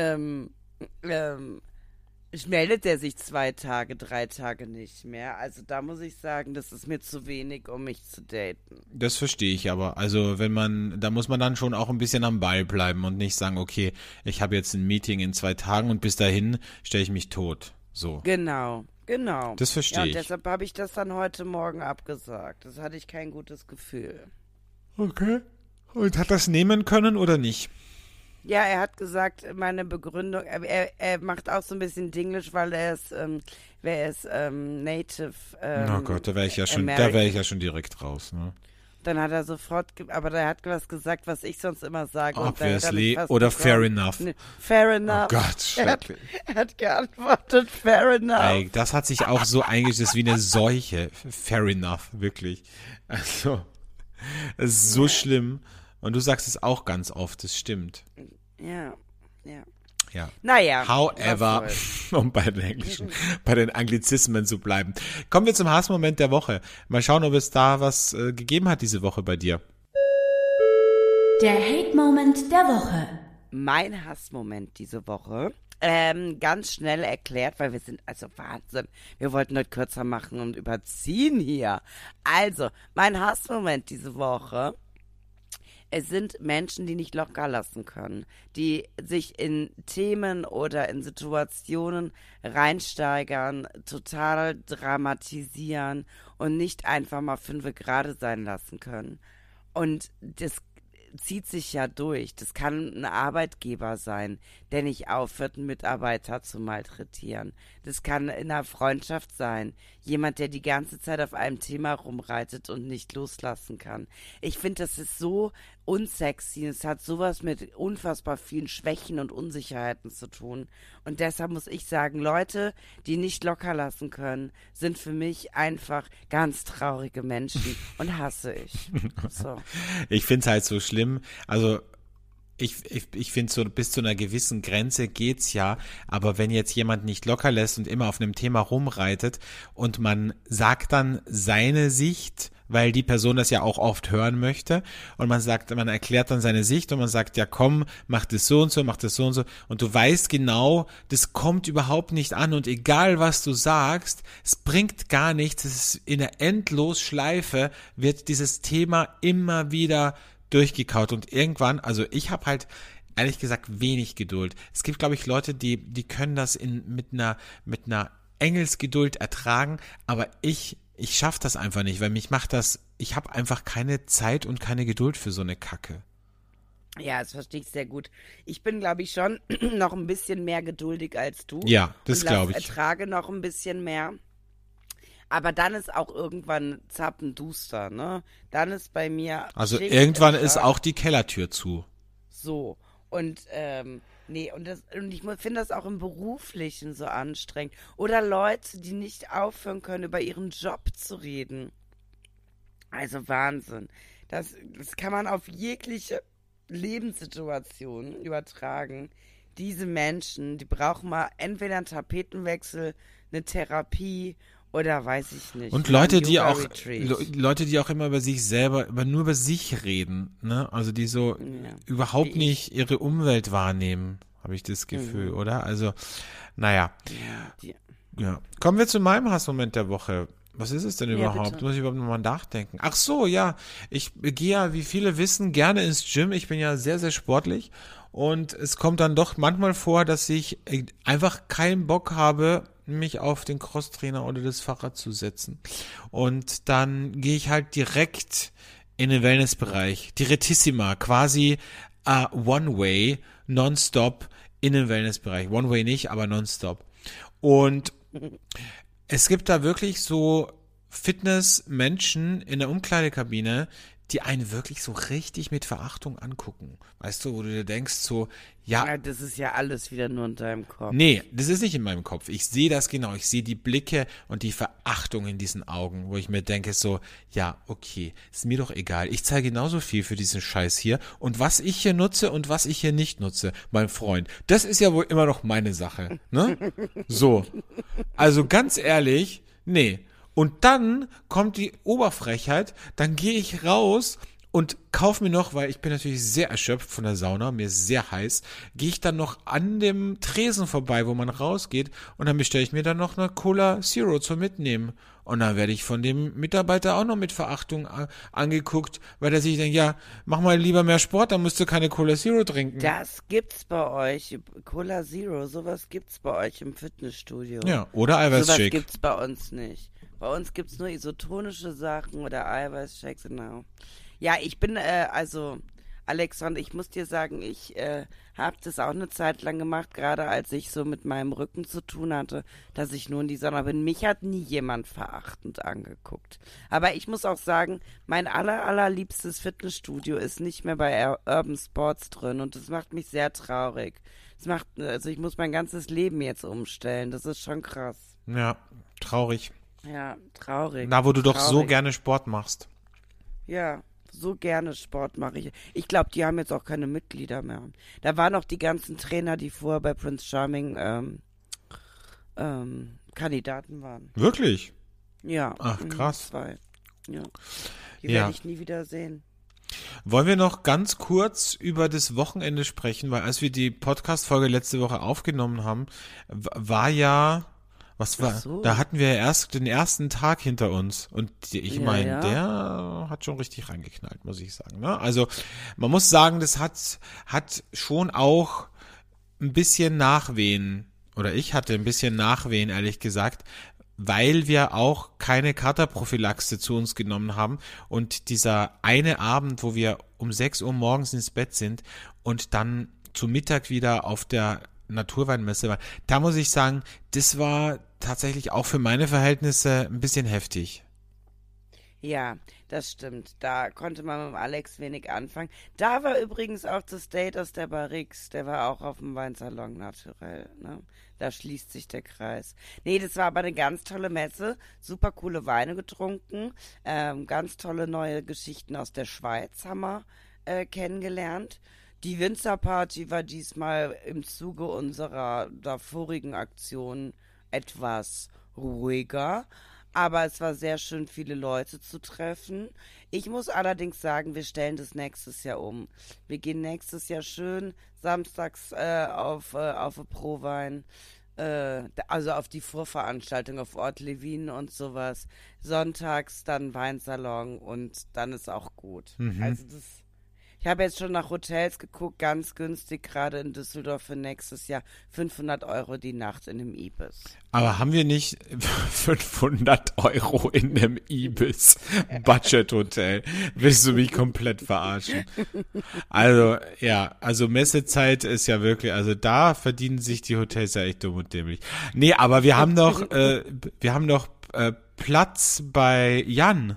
Speaker 2: meldet er sich 2 Tage, 3 Tage nicht mehr. Also da muss ich sagen, das ist mir zu wenig, um mich zu daten.
Speaker 1: Das verstehe ich aber. Also da muss man dann schon auch ein bisschen am Ball bleiben und nicht sagen, okay, ich habe jetzt ein Meeting in 2 Tagen und bis dahin stelle ich mich tot. So.
Speaker 2: Genau. Das
Speaker 1: verstehe
Speaker 2: ja, und
Speaker 1: ich.
Speaker 2: deshalb habe ich das dann heute Morgen abgesagt. Das hatte ich kein gutes Gefühl.
Speaker 1: Okay. Und hat das nehmen können oder nicht?
Speaker 2: Ja, er hat gesagt, meine Begründung, er macht auch so ein bisschen Dinglisch, weil er ist Native.
Speaker 1: Oh Gott, da wäre ich ja schon direkt raus, ne?
Speaker 2: Dann hat er sofort, aber er hat was gesagt, was ich sonst immer sage. und da hat er
Speaker 1: Obviously.
Speaker 2: mich fast
Speaker 1: Oder
Speaker 2: bekommen.
Speaker 1: fair enough.
Speaker 2: Nee, fair enough.
Speaker 1: Oh Gott, schrecklich.
Speaker 2: Er hat geantwortet, fair enough.
Speaker 1: Ey, das hat sich auch so eingeschlichen, das ist wie eine Seuche. Fair enough, wirklich. Also, es ist so schlimm, Und du sagst es auch ganz oft, das stimmt.
Speaker 2: Ja.
Speaker 1: Ja.
Speaker 2: Naja.
Speaker 1: However, um bei den Anglizismen zu bleiben. Kommen wir zum Hassmoment der Woche. Mal schauen, ob es da was gegeben hat diese Woche bei dir.
Speaker 3: Der Hate-Moment der Woche.
Speaker 2: Mein Hassmoment diese Woche, ganz schnell erklärt, weil wir sind, also Wahnsinn, wir wollten heute kürzer machen und überziehen hier. Also, mein Hassmoment diese Woche, es sind Menschen, die nicht locker lassen können, die sich in Themen oder in Situationen reinsteigern, total dramatisieren und nicht einfach mal 5 gerade sein lassen können. Und das zieht sich ja durch. Das kann ein Arbeitgeber sein, der nicht aufhört, einen Mitarbeiter zu malträtieren. Das kann in einer Freundschaft sein. Jemand, der die ganze Zeit auf einem Thema rumreitet und nicht loslassen kann. Ich finde, das ist so unsexy. Es hat sowas mit unfassbar vielen Schwächen und Unsicherheiten zu tun. Und deshalb muss ich sagen, Leute, die nicht locker lassen können, sind für mich einfach ganz traurige Menschen und hasse ich. So.
Speaker 1: Ich finde es halt so schlimm. Also ich finde so bis zu einer gewissen Grenze geht's ja, aber wenn jetzt jemand nicht locker lässt und immer auf einem Thema rumreitet und man sagt dann seine Sicht, weil die Person das ja auch oft hören möchte und man erklärt dann seine Sicht und man sagt, ja komm, mach das so und so, mach das so und so und du weißt genau, das kommt überhaupt nicht an und egal was du sagst, es bringt gar nichts, es ist in einer Endlosschleife wird dieses Thema immer wieder durchgekaut und irgendwann, also ich habe halt ehrlich gesagt wenig Geduld. Es gibt, glaube ich, Leute, die können das mit einer Engelsgeduld ertragen, aber ich schaffe das einfach nicht, weil ich habe einfach keine Zeit und keine Geduld für so eine Kacke.
Speaker 2: Ja, das verstehe ich sehr gut. Ich bin, glaube ich, schon noch ein bisschen mehr geduldig als du.
Speaker 1: Ja, das glaube ich.
Speaker 2: Ertrage noch ein bisschen mehr. Aber dann ist auch irgendwann zappenduster, ne? Dann ist bei mir...
Speaker 1: Also irgendwann ist auch die Kellertür zu.
Speaker 2: So. Und, und ich finde das auch im Beruflichen so anstrengend. Oder Leute, die nicht aufhören können, über ihren Job zu reden. Also Wahnsinn. Das kann man auf jegliche Lebenssituation übertragen. Diese Menschen, die brauchen mal entweder einen Tapetenwechsel, eine Therapie oder weiß ich nicht.
Speaker 1: Und Leute, die auch immer über sich selber, nur über sich reden, ne? Also die so überhaupt nicht ihre Umwelt wahrnehmen, habe ich das Gefühl, oder? Also, naja. Ja. Kommen wir zu meinem Hassmoment der Woche. Was ist es denn überhaupt?
Speaker 2: Bitte.
Speaker 1: Muss ich überhaupt nochmal nachdenken? Ach so, ja. Ich gehe ja, wie viele wissen, gerne ins Gym. Ich bin ja sehr, sehr sportlich. Und es kommt dann doch manchmal vor, dass ich einfach keinen Bock habe, mich auf den Crosstrainer oder das Fahrrad zu setzen. Und dann gehe ich halt direkt in den Wellnessbereich. Direttissima, quasi One-Way, nonstop in den Wellnessbereich. One-Way nicht, aber nonstop. Und es gibt da wirklich so Fitnessmenschen in der Umkleidekabine, die einen wirklich so richtig mit Verachtung angucken. Weißt du, wo du dir denkst so, ja.
Speaker 2: Das ist ja alles wieder nur in deinem Kopf.
Speaker 1: Nee, das ist nicht in meinem Kopf. Ich sehe das genau. Ich sehe die Blicke und die Verachtung in diesen Augen, wo ich mir denke so, ja, okay, ist mir doch egal. Ich zahle genauso viel für diesen Scheiß hier und was ich hier nutze und was ich hier nicht nutze, mein Freund, das ist ja wohl immer noch meine Sache, ne? So. Also ganz ehrlich, nee. Und dann kommt die Oberfrechheit, dann gehe ich raus und kaufe mir noch, weil ich bin natürlich sehr erschöpft von der Sauna, mir ist sehr heiß, gehe ich dann noch an dem Tresen vorbei, wo man rausgeht und dann bestelle ich mir dann noch eine Cola Zero zum Mitnehmen. Und dann werde ich von dem Mitarbeiter auch noch mit Verachtung angeguckt, weil der sich denkt, ja, mach mal lieber mehr Sport, dann musst du keine Cola Zero trinken.
Speaker 2: Das gibt's bei euch, Cola Zero, sowas gibt's bei euch im Fitnessstudio.
Speaker 1: Ja, oder Eiweißshake.
Speaker 2: Sowas gibt's bei uns nicht. Bei uns gibt's nur isotonische Sachen oder Eiweißshakes, genau. Ja, ich bin, Alexander, ich muss dir sagen, ich habe das auch eine Zeit lang gemacht, gerade als ich so mit meinem Rücken zu tun hatte, dass ich nur in die Sauna bin. Mich hat nie jemand verachtend angeguckt. Aber ich muss auch sagen, mein allerliebstes Fitnessstudio ist nicht mehr bei Urban Sports drin und das macht mich sehr traurig. Ich muss mein ganzes Leben jetzt umstellen, das ist schon krass.
Speaker 1: Ja, traurig.
Speaker 2: Ja, traurig.
Speaker 1: Na, wo du doch so gerne Sport machst.
Speaker 2: Ja, so gerne Sport mache ich. Ich glaube, die haben jetzt auch keine Mitglieder mehr. Da waren auch die ganzen Trainer, die vorher bei Prince Charming Kandidaten waren.
Speaker 1: Wirklich?
Speaker 2: Ja.
Speaker 1: Ach, krass.
Speaker 2: 2. Ja. Die
Speaker 1: Ja.
Speaker 2: werde ich nie wieder sehen.
Speaker 1: Wollen wir noch ganz kurz über das Wochenende sprechen, weil als wir die Podcast-Folge letzte Woche aufgenommen haben, war ja, was war,
Speaker 2: Ach so.
Speaker 1: da hatten wir ja erst den ersten Tag hinter uns und ich
Speaker 2: Ja,
Speaker 1: meine,
Speaker 2: ja.
Speaker 1: der hat schon richtig reingeknallt, muss ich sagen. Ne? Also man muss sagen, das hat schon auch ein bisschen Nachwehen, oder ich hatte ein bisschen Nachwehen, ehrlich gesagt, weil wir auch keine Katerprophylaxe zu uns genommen haben und dieser eine Abend, wo wir um 6 Uhr morgens ins Bett sind und dann zu Mittag wieder auf der Naturweinmesse waren, da muss ich sagen, das war tatsächlich auch für meine Verhältnisse ein bisschen heftig.
Speaker 2: Ja, das stimmt. Da konnte man mit dem Alex wenig anfangen. Da war übrigens auch das Date aus der Barrix. Der war auch auf dem Weinsalon naturell. Ne? Da schließt sich der Kreis. Nee, das war aber eine ganz tolle Messe. Super coole Weine getrunken. Ganz tolle neue Geschichten aus der Schweiz haben wir kennengelernt. Die Winzerparty war diesmal im Zuge unserer davorigen Aktion etwas ruhiger. Aber es war sehr schön, viele Leute zu treffen. Ich muss allerdings sagen, wir stellen das nächstes Jahr um. Wir gehen nächstes Jahr schön samstags auf Prowein, also auf die Vorveranstaltung auf Ort Levin und sowas. Sonntags dann Weinsalon und dann ist auch gut. Also ich habe jetzt schon nach Hotels geguckt, ganz günstig, gerade in Düsseldorf für nächstes Jahr 500 € die Nacht in einem Ibis.
Speaker 1: Aber haben wir nicht 500 € in einem Ibis Budget-Hotel? Willst du mich komplett verarschen? Also, ja, also Messezeit ist ja wirklich, also da verdienen sich die Hotels ja echt dumm und dämlich. Nee, aber wir haben noch Platz bei Jan.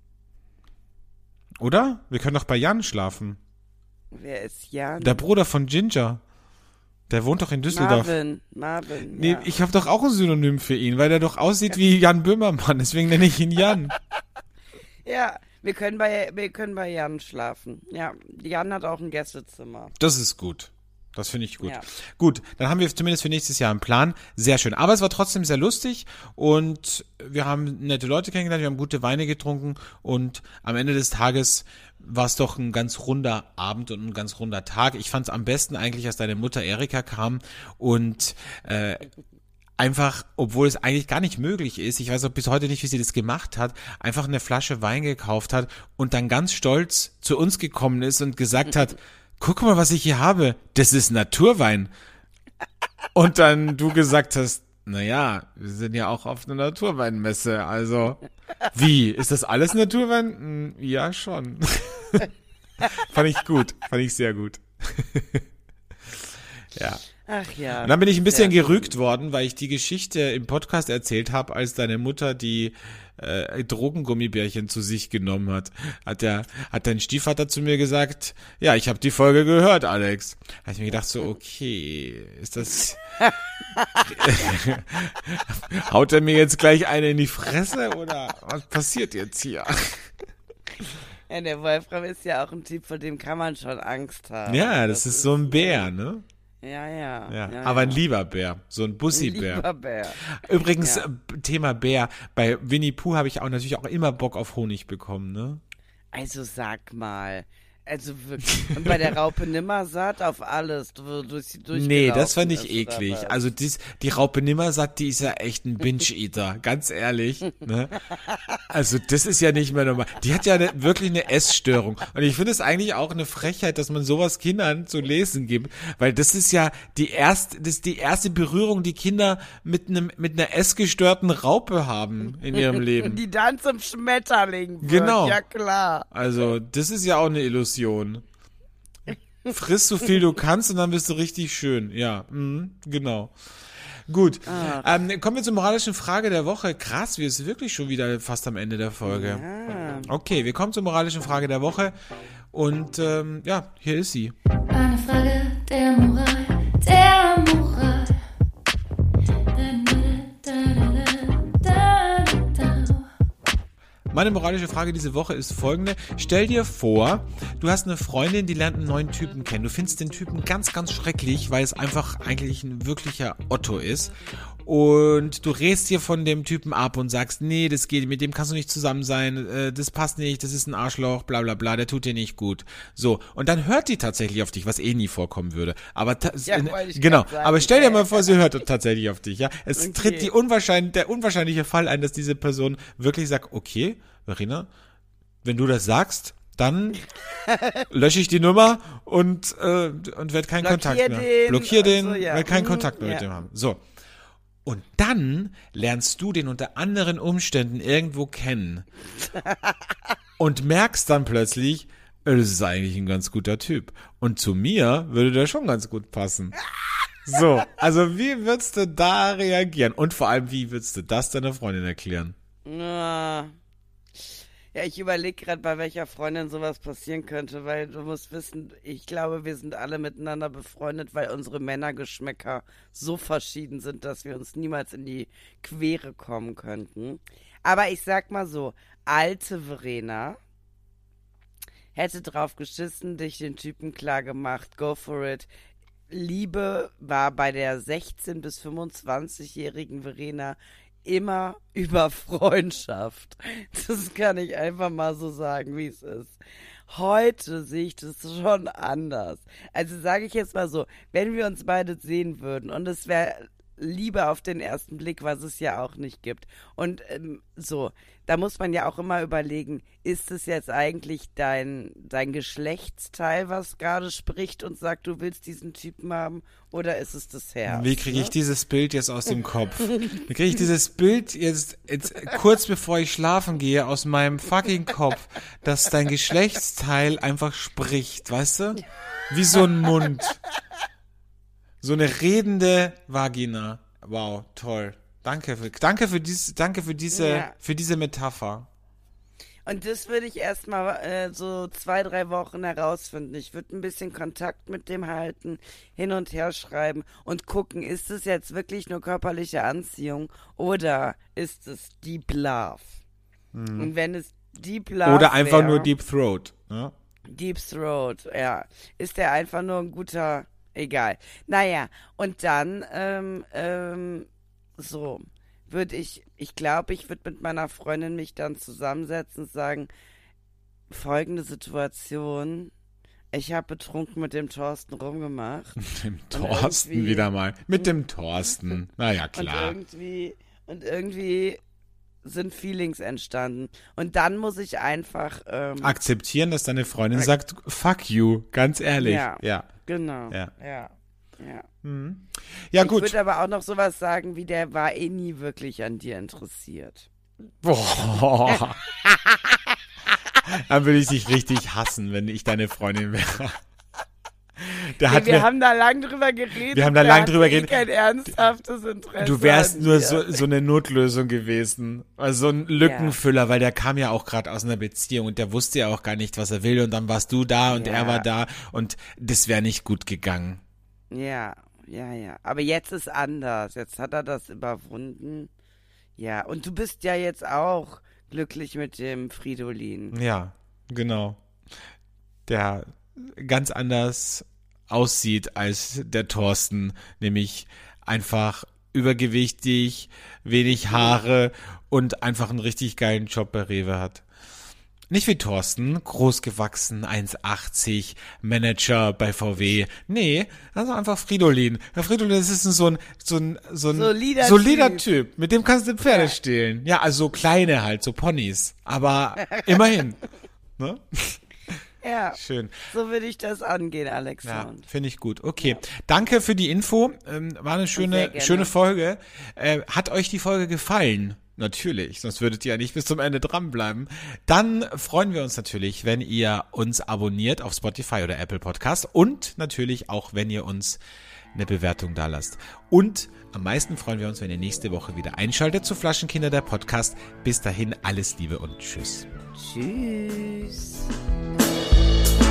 Speaker 1: Oder? Wir können doch bei Jan schlafen.
Speaker 2: Wer ist Jan?
Speaker 1: Der Bruder von Ginger. Der wohnt doch in Düsseldorf.
Speaker 2: Marvin.
Speaker 1: Nee,
Speaker 2: Ja.
Speaker 1: ich habe doch auch ein Synonym für ihn, weil der doch aussieht wie Jan Böhmermann, deswegen nenne ich ihn Jan.
Speaker 2: Ja, wir können bei Jan schlafen. Ja, Jan hat auch ein Gästezimmer.
Speaker 1: Das ist gut. Das finde ich gut.
Speaker 2: Ja.
Speaker 1: Gut, dann haben wir zumindest für nächstes Jahr einen Plan. Sehr schön. Aber es war trotzdem sehr lustig und wir haben nette Leute kennengelernt, wir haben gute Weine getrunken und am Ende des Tages war es doch ein ganz runder Abend und ein ganz runder Tag. Ich fand es am besten eigentlich, als deine Mutter Erika kam und einfach, obwohl es eigentlich gar nicht möglich ist, ich weiß auch bis heute nicht, wie sie das gemacht hat, einfach eine Flasche Wein gekauft hat und dann ganz stolz zu uns gekommen ist und gesagt hat, guck mal, was ich hier habe, das ist Naturwein. Und dann du gesagt hast, naja, wir sind ja auch auf einer Naturweinmesse, also wie, ist das alles Naturwein? Ja, schon. Fand ich gut, fand ich sehr gut. Ja.
Speaker 2: Ach ja.
Speaker 1: Und dann bin ich ein bisschen
Speaker 2: sehr
Speaker 1: gerügt worden, weil ich die Geschichte im Podcast erzählt habe, als deine Mutter die Drogengummibärchen zu sich genommen hat. Hat dein Stiefvater zu mir gesagt, ja, ich habe die Folge gehört, Alex. Da habe ich mir gedacht so, okay, ist das... Haut er mir jetzt gleich eine in die Fresse oder was passiert jetzt hier?
Speaker 2: Ja, der Wolfram ist ja auch ein Typ, vor dem kann man schon Angst haben.
Speaker 1: Ja, das ist so ein Bär, ne?
Speaker 2: Ja.
Speaker 1: Aber ein lieber Bär, so ein Bussi-Bär.
Speaker 2: Lieber Bär.
Speaker 1: Übrigens,
Speaker 2: Ja.
Speaker 1: Thema Bär, bei Winnie Pooh habe ich auch natürlich auch immer Bock auf Honig bekommen, ne?
Speaker 2: Also sag mal. Also wirklich. Und bei der Raupe Nimmersatt auf alles.
Speaker 1: Nee, das fand ich
Speaker 2: durchgelaufen ist,
Speaker 1: eklig.
Speaker 2: oder was?
Speaker 1: Also die Raupe Nimmersatt, die ist ja echt ein Binge-Eater, ganz ehrlich. Ne? Also das ist ja nicht mehr normal. Die hat ja wirklich eine Essstörung. Und ich finde es eigentlich auch eine Frechheit, dass man sowas Kindern zu lesen gibt, weil das ist ja die erste Berührung, die Kinder mit einer essgestörten Raupe haben in ihrem Leben.
Speaker 2: Die dann zum Schmetterling wird.
Speaker 1: Genau.
Speaker 2: Ja, klar.
Speaker 1: Also, das ist ja auch eine Illusion. Friss so viel du kannst und dann bist du richtig schön. Ja, genau. Gut. Kommen wir zur moralischen Frage der Woche. Krass, wir sind wirklich schon wieder fast am Ende der Folge.
Speaker 2: Ja.
Speaker 1: Okay, wir kommen zur moralischen Frage der Woche. Und ja, hier ist sie.
Speaker 3: Eine Frage der Moral, der Moral.
Speaker 1: Meine moralische Frage diese Woche ist folgende. Stell dir vor, du hast eine Freundin, die lernt einen neuen Typen kennen. Du findest den Typen ganz, ganz schrecklich, weil es einfach eigentlich ein wirklicher Otto ist. Und du rätst dir von dem Typen ab und sagst, nee, das geht, mit dem kannst du nicht zusammen sein, das passt nicht, das ist ein Arschloch, bla bla bla, der tut dir nicht gut. So, und dann hört die tatsächlich auf dich, was eh nie vorkommen würde. Aber genau, aber stell dir mal vor, sie hört tatsächlich auf dich, ja. Es tritt der unwahrscheinliche Fall ein, dass diese Person wirklich sagt, okay, Verena, wenn du das sagst, dann lösche ich die Nummer und werde keinen Kontakt mehr. Blockier den, werde keinen Kontakt mehr mit dem haben. So. Und dann lernst du den unter anderen Umständen irgendwo kennen und merkst dann plötzlich, das ist eigentlich ein ganz guter Typ. Und zu mir würde der schon ganz gut passen. So, also wie würdest du da reagieren? Und vor allem, wie würdest du das deiner Freundin erklären?
Speaker 2: Ja, ich überlege gerade, bei welcher Freundin sowas passieren könnte, weil du musst wissen, ich glaube, wir sind alle miteinander befreundet, weil unsere Männergeschmäcker so verschieden sind, dass wir uns niemals in die Quere kommen könnten. Aber ich sag mal so, alte Verena hätte drauf geschissen, dich den Typen klar gemacht, go for it. Liebe war bei der 16- bis 25-jährigen Verena immer über Freundschaft. Das kann ich einfach mal so sagen, wie es ist. Heute sehe ich das schon anders. Also sage ich jetzt mal so, wenn wir uns beide sehen würden und es wäre Liebe auf den ersten Blick, was es ja auch nicht gibt. Und so, da muss man ja auch immer überlegen, ist es jetzt eigentlich dein Geschlechtsteil, was gerade spricht und sagt, du willst diesen Typen haben, oder ist es das Herz?
Speaker 1: Wie kriege ich dieses Bild jetzt aus dem Kopf? Wie kriege ich dieses Bild jetzt kurz bevor ich schlafen gehe aus meinem fucking Kopf, dass dein Geschlechtsteil einfach spricht, weißt du? Wie so ein Mund. So eine redende Vagina. Wow, toll. Danke für diese Metapher.
Speaker 2: Und das würde ich erstmal so 2-3 Wochen herausfinden. Ich würde ein bisschen Kontakt mit dem halten, hin und her schreiben und gucken, ist es jetzt wirklich nur körperliche Anziehung oder ist es Deep Love? Und wenn es Deep Love
Speaker 1: oder einfach nur Deep Throat. Ja?
Speaker 2: Deep Throat, ja. Ist der einfach nur ein guter... Egal. Naja, und dann, so, ich glaube, ich würde mit meiner Freundin mich dann zusammensetzen und sagen, folgende Situation, ich habe betrunken mit dem Thorsten rumgemacht.
Speaker 1: Mit dem Thorsten wieder mal. Mit dem Thorsten. Naja, klar.
Speaker 2: Und irgendwie sind Feelings entstanden. Und dann muss ich einfach
Speaker 1: akzeptieren, dass deine Freundin sagt, fuck you, ganz ehrlich. Ja.
Speaker 2: Genau.
Speaker 1: Ja.
Speaker 2: Mhm.
Speaker 1: Ja, gut.
Speaker 2: Ich würde aber auch noch sowas sagen, wie der war eh nie wirklich an dir interessiert.
Speaker 1: Boah. Dann würde ich dich richtig hassen, wenn ich deine Freundin wäre.
Speaker 2: Wir haben da lang drüber geredet.
Speaker 1: Wir haben da lang drüber geredet.
Speaker 2: Kein ernsthaftes Interesse.
Speaker 1: Du wärst nur so eine Notlösung gewesen. Also so ein Lückenfüller, weil der kam ja auch gerade aus einer Beziehung und der wusste ja auch gar nicht, was er will. Und dann warst du da und er war da und das wäre nicht gut gegangen.
Speaker 2: Ja. Aber jetzt ist anders. Jetzt hat er das überwunden. Ja, und du bist ja jetzt auch glücklich mit dem Fridolin.
Speaker 1: Ja, genau. Der ganz anders aussieht als der Thorsten, nämlich einfach übergewichtig, wenig Haare und einfach einen richtig geilen Job bei Rewe hat. Nicht wie Thorsten, großgewachsen, 1,80, Manager bei VW. Nee, also einfach Fridolin. Herr Fridolin, das ist so ein solider Typ. Mit dem kannst du Pferde stehlen. Ja, also so kleine halt, so Ponys. Aber immerhin. Ne?
Speaker 2: Ja,
Speaker 1: schön.
Speaker 2: So würde ich das angehen, Alexander.
Speaker 1: Ja, finde ich gut. Okay, danke für die Info. War eine schöne Folge. Hat euch die Folge gefallen? Natürlich, sonst würdet ihr ja nicht bis zum Ende dranbleiben. Dann freuen wir uns natürlich, wenn ihr uns abonniert auf Spotify oder Apple Podcast und natürlich auch, wenn ihr uns eine Bewertung da lasst. Und am meisten freuen wir uns, wenn ihr nächste Woche wieder einschaltet zu Flaschenkinder, der Podcast. Bis dahin, alles Liebe und tschüss.
Speaker 2: Tschüss.